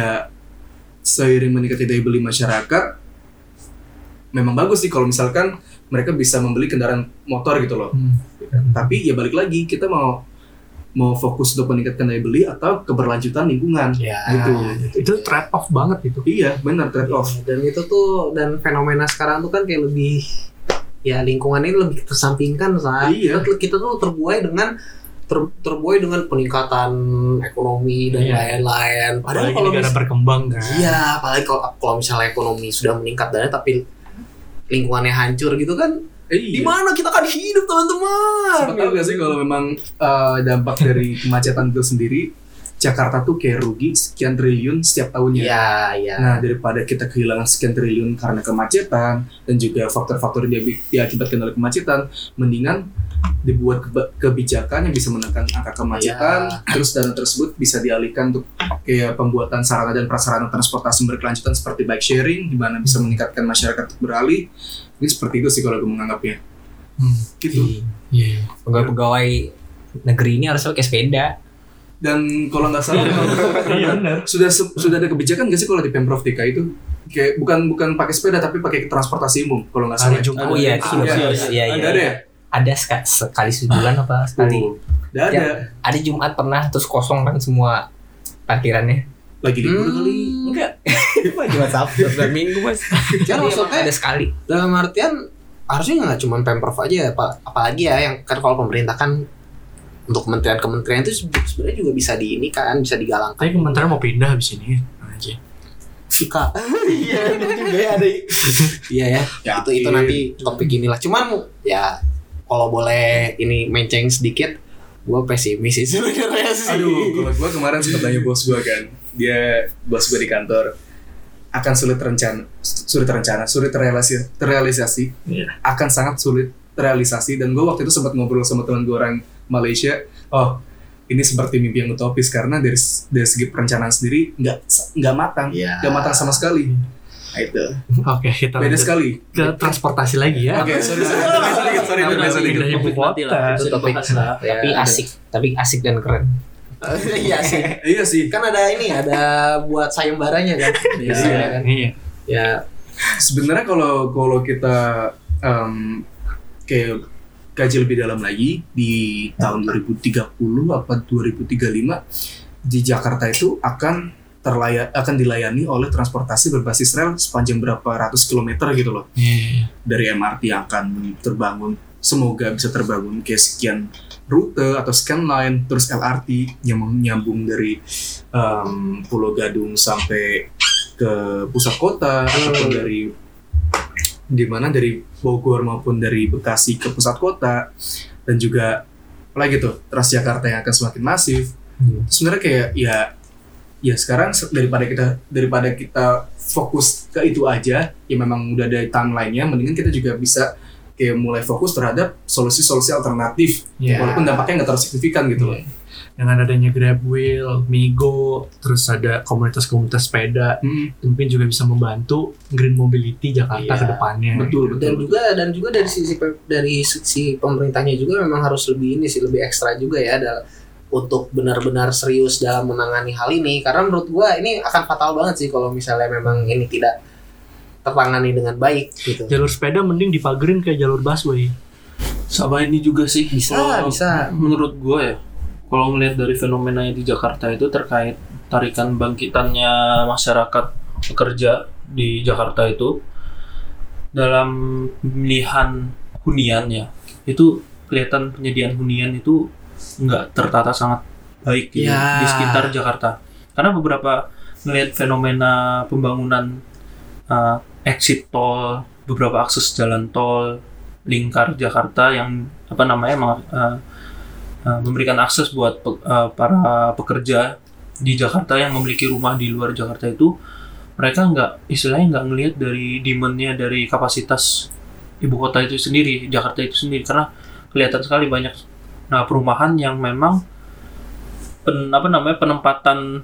seiring meningkatnya daya beli masyarakat, memang bagus sih kalau misalkan mereka bisa membeli kendaraan motor gitu loh. Tapi ya balik lagi, kita mau fokus untuk meningkatkan daya beli atau keberlanjutan lingkungan gitu. Itu trade off banget gitu. Iya, benar, trade off. Dan itu tuh, dan fenomena sekarang tuh kan kayak lebih lingkungan ini lebih tersampingkan saat kita tuh terbuai dengan peningkatan ekonomi dan lain-lain. Padahal kalau negara berkembang kan. Iya, apalagi kalau misalnya ekonomi sudah meningkat tapi lingkungannya hancur gitu kan. Di mana kita akan hidup, teman-teman? Sempat tahu gak sih kalau memang dampak dari kemacetan itu sendiri, Jakarta tuh kayak rugi sekian triliun setiap tahunnya. Iya. Nah, daripada kita kehilangan sekian triliun karena kemacetan dan juga faktor-faktor yang diakibatkan oleh kemacetan, mendingan dibuat kebijakan yang bisa menekan angka kemacetan, terus dana tersebut bisa dialihkan untuk kayak pembuatan sarana dan prasarana transportasi berkelanjutan seperti bike sharing, di mana bisa meningkatkan masyarakat untuk beralih. Ini seperti itu sih kalau gue menganggapnya. Gitu. Pegawai negeri ini harus pakai sepeda. Dan kalau nggak salah sudah ada kebijakan nggak sih kalau di Pemprov DKI itu kayak bukan pakai sepeda tapi pakai transportasi umum kalau nggak salah. Ada sekali sebulan apa sekali. Ada Jumat pernah terus kosong kan semua parkirannya. Lagi libur kali. Enggak. Jumat Sabtu dan Minggu Mas. Kan maksudnya ada sekali. Dalam artian harusnya nggak cuma Pemprov aja, apalagi ya yang kan kalau pemerintah kan untuk kementerian-kementerian itu sebenarnya juga bisa bisa digalangkan. Tapi kementerian mau pindah habis ini aja. Suka. Iya juga ya ada. Iya ya. Itu nanti topik inilah. Cuman ya kalau boleh ini menceng sedikit, gue pesimis sih sebenarnya sih. Aduh, kalau gue kemarin sempat tanya bos gue kan, dia bos gue di kantor akan sulit terrealisasi, akan sangat sulit terrealisasi. Dan gue waktu itu sempat ngobrol sama teman gue orang Malaysia, ini seperti mimpi yang utopis karena dari segi perencanaan sendiri nggak matang, nggak matang sama sekali. Nah, itu. Oke, kita beda sekali ke transportasi lagi ya. Oke, sorry Pindah ibu kota. Itu topik tapi asik dan keren. Iya sih. Kan ada buat sayembaranya kan. Iya. Ya. Sebenarnya kalau kita kayak kaji lebih dalam lagi di tahun 2030 apa 2035 di Jakarta itu akan dilayani oleh transportasi berbasis rel sepanjang berapa ratus kilometer gitu loh. Dari MRT yang akan terbangun, semoga bisa terbangun kayak sekian rute atau sekian line, terus LRT yang menyambung dari Pulau Gadung sampai ke pusat kota ataupun dari Bogor maupun dari Bekasi ke pusat kota, dan juga lagi tuh Transjakarta yang akan semakin masif. Sebenarnya kayak ya sekarang daripada kita fokus ke itu aja, ya memang udah ada timeline-nya, mendingan kita juga bisa kayak mulai fokus terhadap solusi-solusi alternatif, walaupun dampaknya nggak terlalu signifikan gitu loh. Dengan adanya Grab Wheel, Migo, terus ada komunitas-komunitas sepeda, mungkin juga bisa membantu green mobility Jakarta ke depannya. Betul. Dan juga dari sisi pemerintahnya juga memang harus lebih ekstra juga ya untuk benar-benar serius dalam menangani hal ini, karena menurut gua ini akan fatal banget sih kalau misalnya memang ini tidak tertangani dengan baik gitu. Jalur sepeda mending dipagerin kayak jalur busway. Sama ini juga sih bisa. Menurut gua ya, kalau melihat dari fenomenanya di Jakarta itu terkait tarikan bangkitannya masyarakat pekerja di Jakarta itu dalam pemilihan hunian ya, itu kelihatan penyediaan hunian itu nggak tertata sangat baik gitu di sekitar Jakarta. Karena beberapa melihat fenomena pembangunan exit tol, beberapa akses jalan tol lingkar Jakarta yang memberikan akses buat para pekerja di Jakarta yang memiliki rumah di luar Jakarta itu, mereka nggak ngelihat dari demand-nya, dari kapasitas ibu kota itu sendiri, Jakarta itu sendiri, karena kelihatan sekali banyak perumahan yang memang penempatan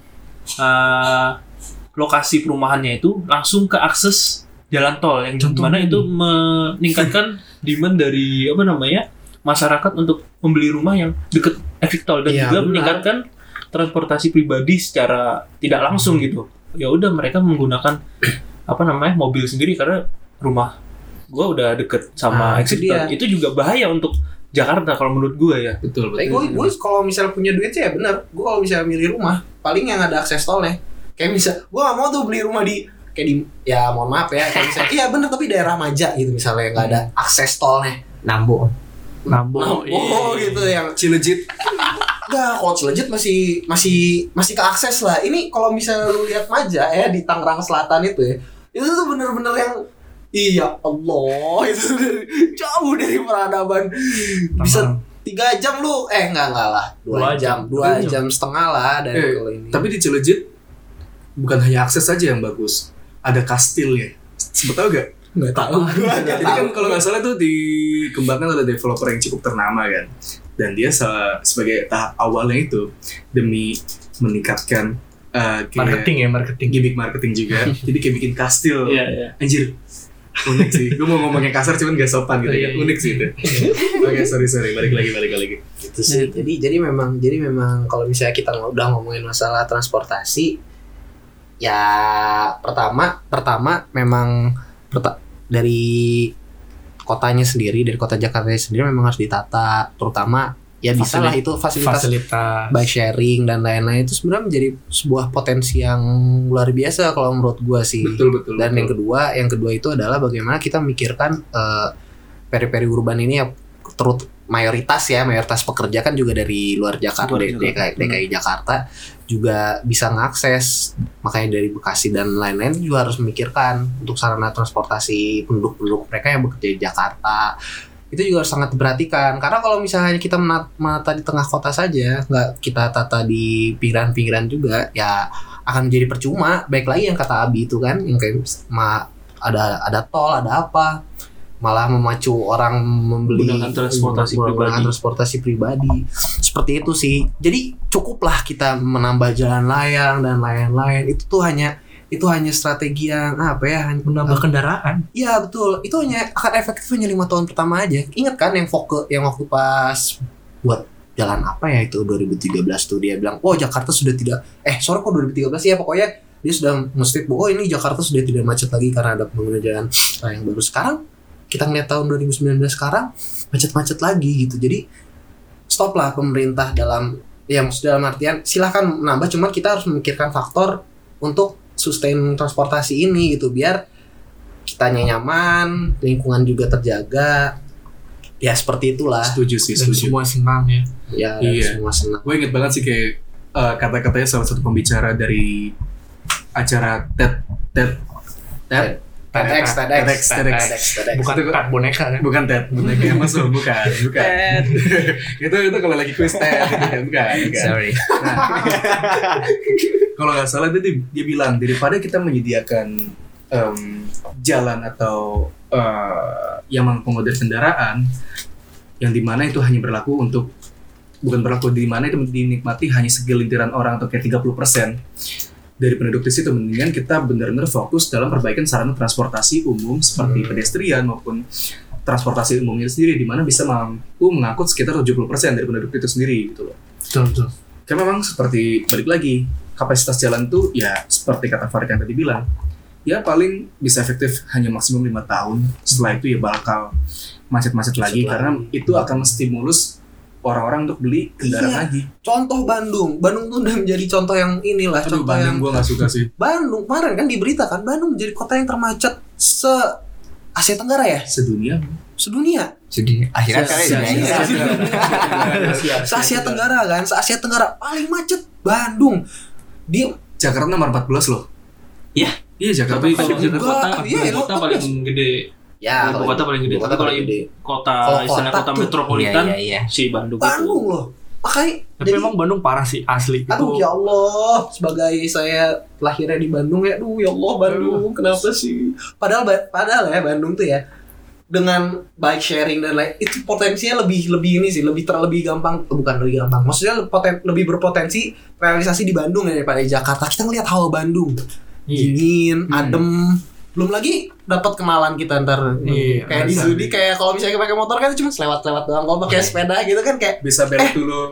lokasi perumahannya itu langsung ke akses jalan tol yang dimana itu meningkatkan demand dari masyarakat untuk membeli rumah yang dekat exit tol, dan juga meningkatkan transportasi pribadi secara tidak langsung gitu. Ya udah mereka menggunakan mobil sendiri karena rumah gua udah deket sama exit tol. Itu juga bahaya untuk Jakarta kalau menurut gue ya. Betul. Gue kalau misalnya punya duit sih ya benar. Gue kalau misalnya milih rumah paling yang ada akses tolnya. Kayak misalnya gue gak mau tuh beli rumah ya mohon maaf ya, kayak misalnya iya bener tapi daerah Maja gitu misalnya nggak ada akses tolnya. Nambo gitu yang Cilejit. Enggak, kalau Cilejit masih keakses lah. Ini kalau misalnya lu lihat Maja ya di Tangerang Selatan itu tuh bener-bener yang iya Allah, itu jauh dari peradaban. Bisa 3 jam lu, enggak lah, 2 jam setengah lah dari kalau ini. Tapi di Cilejit bukan hanya akses saja yang bagus, ada kastilnya. Sempat tahu gak? Nggak tahu. Jadi kan kalau nggak salah tuh dikembangkan oleh developer yang cukup ternama kan, dan dia sebagai tahap awalnya itu demi meningkatkan marketing gimmick marketing juga. Jadi kayak bikin kastil. Anjir. Unik sih, gue mau ngomongnya kasar cuman gak sopan gitu kan, unik sih itu. Oke, sorry, balik lagi. Gitu sih. Jadi memang kalau misalnya kita udah ngomongin masalah transportasi, ya pertama memang dari kotanya sendiri, dari kota Jakarta sendiri memang harus ditata, terutama ya bisa lah itu fasilitas bike sharing dan lain-lain itu sebenarnya menjadi sebuah potensi yang luar biasa kalau menurut gua sih. Betul. Dan yang kedua itu adalah bagaimana kita memikirkan peri-peri urban ini ya mayoritas pekerja kan juga dari luar Jakarta, DKI Jakarta juga bisa mengakses. Makanya dari Bekasi dan lain-lain juga harus memikirkan untuk sarana transportasi penduduk mereka yang bekerja di Jakarta. Itu juga harus sangat diperhatikan, karena kalau misalnya kita menata di tengah kota saja, nggak kita tata di pinggiran-pinggiran juga, ya akan menjadi percuma. Baik lagi yang kata Abi itu kan, yang kayak ada tol, ada apa, malah memacu orang membeli menggunakan transportasi pribadi. Seperti itu sih. Jadi cukuplah kita menambah jalan layang dan lain-lain. Itu hanya strategi yang menambah kendaraan. Iya betul. Itu hanya akan efektif hanya 5 tahun pertama aja. Ingat kan yang waktu pas buat jalan apa ya itu 2013 tuh dia bilang, Jakarta sudah tidak 2013 ya, pokoknya dia sudah mesti ini Jakarta sudah tidak macet lagi karena ada pembangunan jalan yang baru. Sekarang kita ngeliat tahun 2019 sekarang macet-macet lagi gitu. Jadi stoplah pemerintah dalam artian silahkan menambah, cuman kita harus memikirkan faktor untuk sustain transportasi ini gitu, biar kitanya nyaman, lingkungan juga terjaga. Ya seperti itulah. Setuju. Semua senang ya. Ya iya. semua senang. Gue inget banget sih kayak kata-katanya salah satu pembicara dari acara TEDx. Bukan TED boneka kan? Bukan TED boneka yang masuk, bukan. itu kalau lagi quiz TED bukan. Sorry. Nah, kalau nggak salah dia bilang daripada kita menyediakan jalan atau yang mengakomodir kendaraan yang dimana itu hanya berlaku untuk di mana itu dinikmati hanya segelintiran orang atau kayak 30% dari penduduk di situ, mendingan kita benar-benar fokus dalam perbaikan sarana transportasi umum seperti pedestrian maupun transportasi umumnya sendiri, di mana bisa mampu mengangkut sekitar 70% dari penduduk itu sendiri gitu loh. Betul. Karena memang seperti balik lagi kapasitas jalan tuh ya seperti kata Farid yang tadi bilang, ya paling bisa efektif hanya maksimum 5 tahun. Setelah itu ya bakal macet-macet lagi karena itu akan menstimulus orang-orang untuk beli kendaraan lagi. Contoh Bandung tuh udah menjadi contoh yang inilah. Aduh, Bandung gue gak suka sih. Bandung kemarin kan diberitakan Bandung menjadi kota yang termacet Asia Tenggara ya? Sedunia. Akhirnya Se-Asia Tenggara kan, se-Asia Tenggara paling macet Bandung. Dia Jakarta nomor 14 loh. Iya. Iya Jakarta. Tapi kalau ibu kota kota paling gede. Ya, ibu kota paling gede. Tapi kalau kota istilah kota metropolitan si Bandung loh. Makanya tapi memang Bandung parah sih asli. Aduh itu. Ya Allah, sebagai saya lahirnya di Bandung ya, ya Allah Bandung, kenapa sih? Padahal ya Bandung tuh ya dengan bike sharing dan lain itu potensinya lebih gampang, maksudnya lebih berpotensi realisasi di Bandung daripada di Jakarta. Kita ngelihat hawa Bandung dingin, adem, belum lagi dapat kenalan kita ntar kayak di Zudi, kayak kalau misalnya pakai motor kan cuma selewat-selewat doang, kalau pakai sepeda gitu kan kayak bisa belok dulu,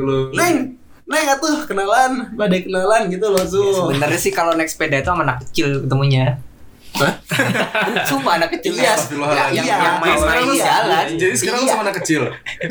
Neng atuh kenalan, badai kenalan gitu loh Zu. Sebenarnya sih kalau naik sepeda itu sama anak kecil ketemunya. Sumpah anak kecil yang main-main di jalan. Jadi sekarang sama anak kecil.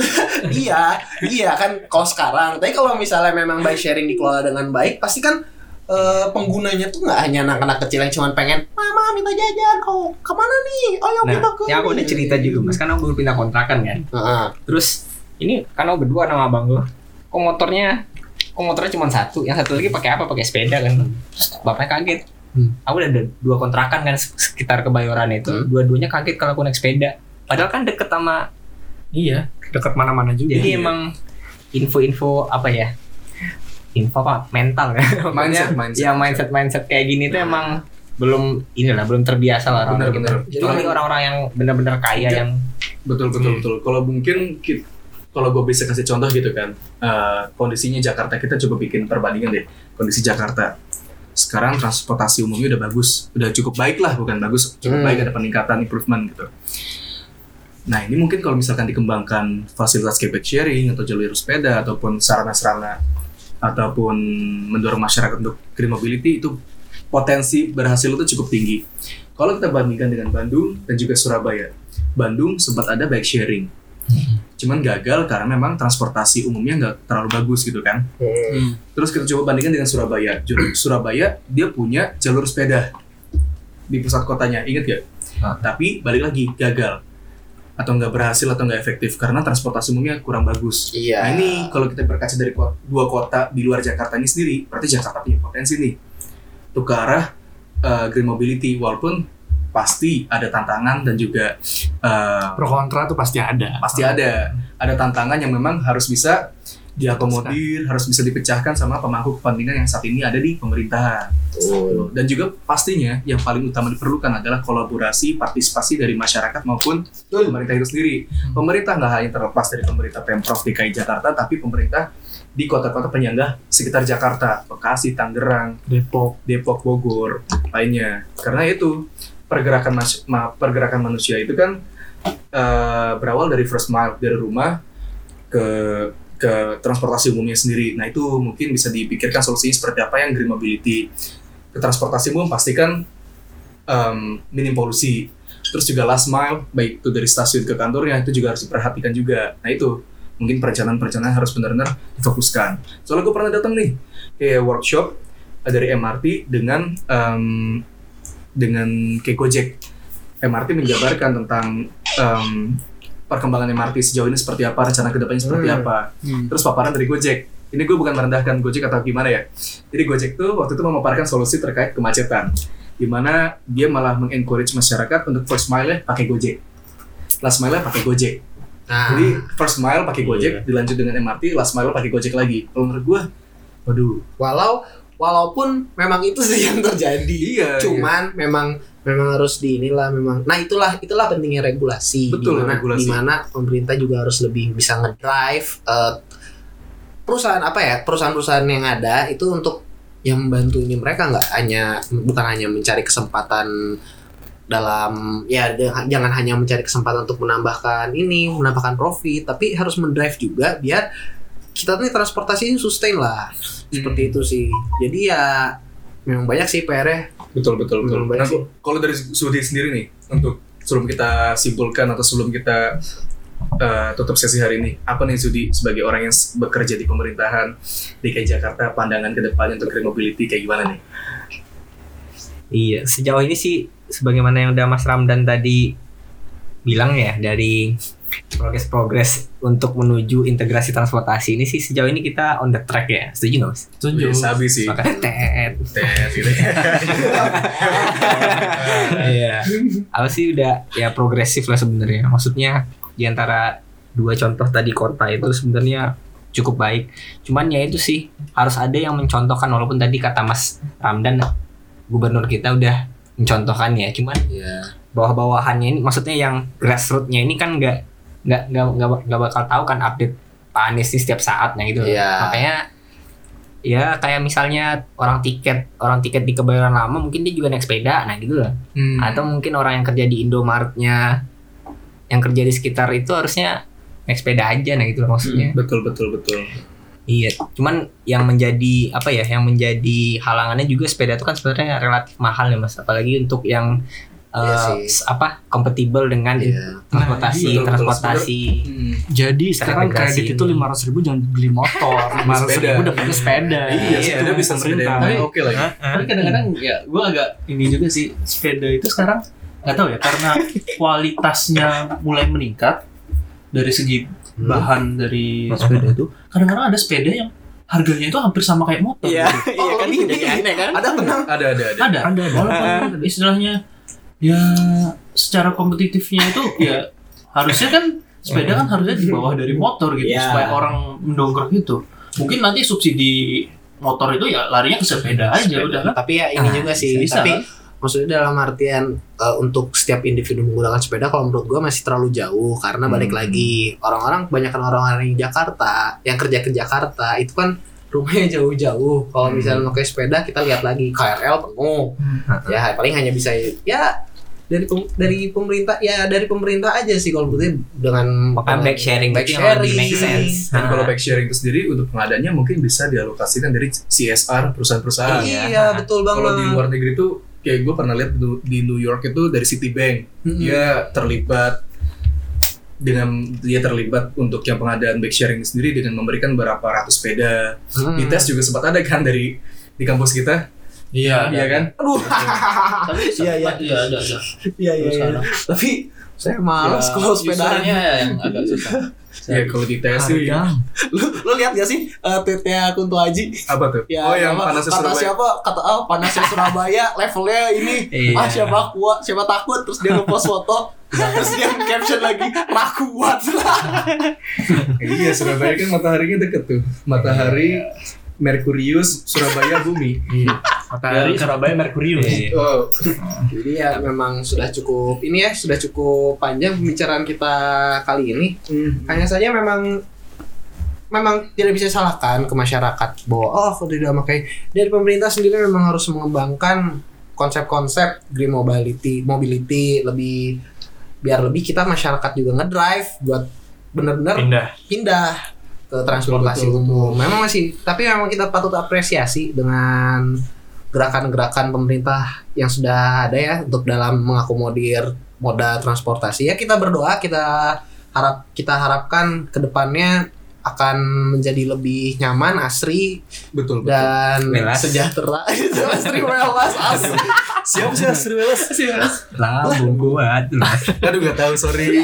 Iya kan kalau sekarang. Tapi kalau misalnya memang bike sharing dikelola dengan baik, pasti kan penggunanya tuh nggak hanya anak-anak kecil yang cuma pengen mama minta jajan, kemana nih, ayo kita ke. Ya aku udah cerita juga mas, karena aku baru pindah kontrakan kan. Terus ini kan aku berdua sama abang gue, kok motornya cuma satu, yang satu lagi pakai apa? Pakai sepeda kan. Bapaknya kaget. Aku udah ada 2 kontrakan kan sekitar Kebayoran itu, dua-duanya kaget kalau aku naik sepeda. Padahal kan deket sama dekat mana-mana juga. Jadi emang info apa ya? Info apa? Mental ya. Mindset kayak gini tuh emang belum terbiasa lah orang gitu. Jadi orang-orang yang benar-benar kaya yang betul. Kalau mungkin kalau gue bisa kasih contoh gitu kan, kondisinya Jakarta, kita coba bikin perbandingan deh. Kondisi Jakarta sekarang transportasi umumnya udah bagus, udah cukup baik lah, bukan bagus, cukup baik, ada peningkatan, improvement gitu. Nah ini mungkin kalau misalkan dikembangkan fasilitas bike sharing atau jalur sepeda ataupun sarana-sarana ataupun mendorong masyarakat untuk green mobility, itu potensi berhasil itu cukup tinggi. Kalau kita bandingkan dengan Bandung dan juga Surabaya, Bandung sempat ada bike sharing, cuman gagal karena memang transportasi umumnya nggak terlalu bagus gitu kan. Terus kita coba bandingkan dengan Surabaya. Surabaya dia punya jalur sepeda di pusat kotanya, ingat gak? Tapi balik lagi gagal. atau nggak berhasil atau nggak efektif karena transportasi umumnya kurang bagus. Iya. Nah ini kalau kita berkaca dari dua kota di luar Jakarta ini sendiri, berarti Jakarta punya potensi nih untuk ke arah green mobility, walaupun pasti ada tantangan dan juga Pro kontra tuh pasti ada. Ada tantangan yang memang harus bisa diakomodir, harus bisa dipecahkan sama pemangku kepentingan yang saat ini ada di pemerintahan. Dan juga pastinya yang paling utama diperlukan adalah kolaborasi, partisipasi dari masyarakat maupun pemerintah itu sendiri. Pemerintah nggak hanya terlepas dari pemerintah Pemprov DKI Jakarta, tapi pemerintah di kota-kota penyangga sekitar Jakarta, Bekasi, Tangerang, Depok, Bogor, lainnya. Karena itu pergerakan manusia itu kan berawal dari first mile, dari rumah ke transportasi umumnya sendiri. Nah itu mungkin bisa dipikirkan solusinya seperti apa yang green mobility. Ke transportasi umum pastikan minim polusi. Terus juga last mile, baik itu dari stasiun ke kantornya, itu juga harus diperhatikan juga. Nah itu mungkin perencanaan harus benar-benar difokuskan. Soalnya gue pernah datang nih kayak workshop dari MRT dengan kayak Gojek. MRT menjabarkan tentang perkembangan MRT sejauh ini seperti apa, rencana kedepannya seperti apa. Terus paparan dari Gojek. Ini gue bukan merendahkan Gojek atau gimana ya. Jadi Gojek tuh waktu itu memaparkan solusi terkait kemacetan, di mana dia malah mengencourage masyarakat untuk first mile pakai Gojek, last mile pakai Gojek. Jadi first mile pakai Gojek, dilanjut dengan MRT, last mile pakai Gojek lagi. Kalau menurut gue, waduh. Walaupun memang itu sih yang terjadi, cuman memang harus memang. Nah itulah pentingnya regulasi. Betul, regulasi. Di mana pemerintah juga harus lebih bisa ngedrive perusahaan-perusahaan yang ada itu untuk yang membantu ini mereka bukan hanya mencari kesempatan dalam jangan hanya mencari kesempatan untuk menambahkan profit, tapi harus mendrive juga biar kita nih transportasi sustain lah. Seperti itu sih. Jadi ya memang banyak sih PR-nya. Betul. Nah, kalau dari Sudi sendiri nih, untuk sebelum kita simpulkan atau sebelum kita tutup sesi hari ini, apa nih Sudi sebagai orang yang bekerja di pemerintahan DKI Jakarta, pandangan ke depannya untuk green mobility kayak gimana nih? Iya, sejauh ini sih sebagaimana yang udah Mas Ramdan tadi bilang ya, dari progres untuk menuju integrasi transportasi ini sih sejauh ini kita on the track ya. Setuju nggak Mas? Setuju. Sabi sih. Makanya gitu. Iya. Apa sih udah ya progresif lah sebenarnya. Maksudnya di antara dua contoh tadi kota itu sebenarnya cukup baik. Cuman ya itu sih harus ada yang mencontohkan, walaupun tadi kata Mas Ramdan gubernur kita udah mencontohkan ya. Cuman bawah-bawahannya ini, maksudnya yang grassroots-nya ini kan nggak bakal tahu kan update Pak Anies ini setiap saatnya gitu. Makanya ya kayak misalnya orang tiket di Kebayoran Lama mungkin dia juga naik sepeda, nah gitu lah. Atau mungkin orang yang kerja di Indomaretnya, yang kerja di sekitar itu harusnya naik sepeda aja, nah gitu lah maksudnya. Betul. Iya, cuman yang menjadi halangannya juga sepeda itu kan sebenarnya relatif mahal ya Mas, apalagi untuk yang kompatibel dengan transportasi. Jadi sekarang kredit itu 500.000 jangan beli motor, 500.000 udah punya sepeda. Iya, sepeda bisa sepeda. Oke lagi. Tapi kadang-kadang ya gue agak ini juga sih, sepeda itu sekarang nggak tahu ya, karena kualitasnya mulai meningkat dari segi bahan dari sepeda itu. Kadang-kadang ada sepeda yang harganya itu hampir sama kayak motor. Iya kan, jadi aneh kan? Ada. Walaupun istilahnya ya secara kompetitifnya itu ya harusnya kan sepeda kan harusnya di bawah dari motor gitu, supaya orang mendongkrak gitu. Mungkin nanti subsidi motor itu ya larinya ke sepeda aja udah kan. Tapi ya ini juga sih. Bisa, tapi kan? maksudnya dalam artian untuk setiap individu menggunakan sepeda, kalau menurut gue masih terlalu jauh, karena balik lagi kebanyakan orang-orang di Jakarta yang kerja ke Jakarta itu kan rumahnya jauh-jauh. Kalau misalnya pakai sepeda, kita lihat lagi KRL penuh. Ya paling hanya bisa dari pemerintah aja sih kalau menurut dengan bike sharing make sense. Dan kalau bike sharing itu sendiri untuk pengadaannya mungkin bisa dialokasikan dari CSR perusahaan-perusahaan. Iya, betul banget. Kalau di luar negeri itu kayak gue pernah lihat di New York itu dari Citibank, dia terlibat untuk yang pengadaan bike sharing sendiri dengan memberikan berapa ratus sepeda. Di tes juga sempat ada kan di kampus kita. Iya kan? Aduh. Tapi Iya. ada. Iya. Tapi Saya malas kalau sepedaan. Usernya yang agak susah. Ya kalau di tes sih Lu lihat gak sih tweetnya Kunto Aji? apa tuh? Ya, oh yang apa, panasnya kata Surabaya. siapa? Kata panasnya Surabaya levelnya ini. Iya. Siapa kuat, siapa takut, terus dia ngepost foto. Terus dia caption lagi raku kuat. Iya, Surabaya kan mataharinya deket tuh. Matahari Merkurius, Surabaya bumi. Matahari Surabaya Merkurius. Iya. Oh, Jadi ya memang sudah cukup ini ya, sudah cukup panjang pembicaraan kita kali ini. Hanya saja memang tidak bisa salahkan ke masyarakat bahwa tidak pakai, dari pemerintah sendiri memang harus mengembangkan konsep-konsep green mobility lebih, biar lebih kita masyarakat juga ngedrive buat benar-benar pindah ke transportasi umum. Memang tapi memang kita patut apresiasi dengan gerakan-gerakan pemerintah yang sudah ada ya untuk dalam mengakomodir moda transportasi. Ya kita berdoa, kita harapkan ke depannya akan menjadi lebih nyaman, asri, betul. dan Melas. sejahtera. Asri melas, asri. Siapa sih Astri Welas? Lambung kuat. Aduh gak tahu, sorry.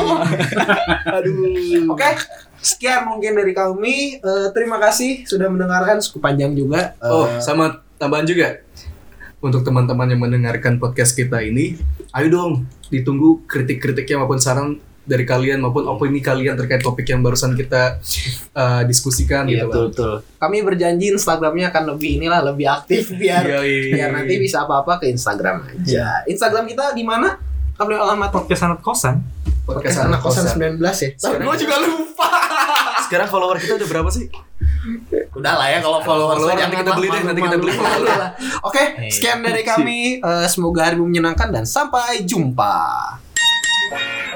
Aduh. Oke, sekian mungkin dari kami. Terima kasih sudah mendengarkan, cukup panjang juga. Sama tambahan juga. Untuk teman-teman yang mendengarkan podcast kita ini, ayo dong ditunggu kritik-kritiknya maupun saran dari kalian maupun opini kalian terkait topik yang barusan kita diskusikan Iya, gitu. betul. Kami berjanji Instagramnya akan lebih aktif biar nanti bisa apa-apa ke Instagram aja. Instagram kita di mana? Kamu alamat Podcast anak kosan. podcast anak kosan 19 ya. Gue juga lupa. Sekarang follower kita udah berapa sih? Udah lah ya kalau follower nanti kita beli deh, nanti kita beli follower. Oke, sekian dari kami. Semoga harimu menyenangkan dan sampai jumpa.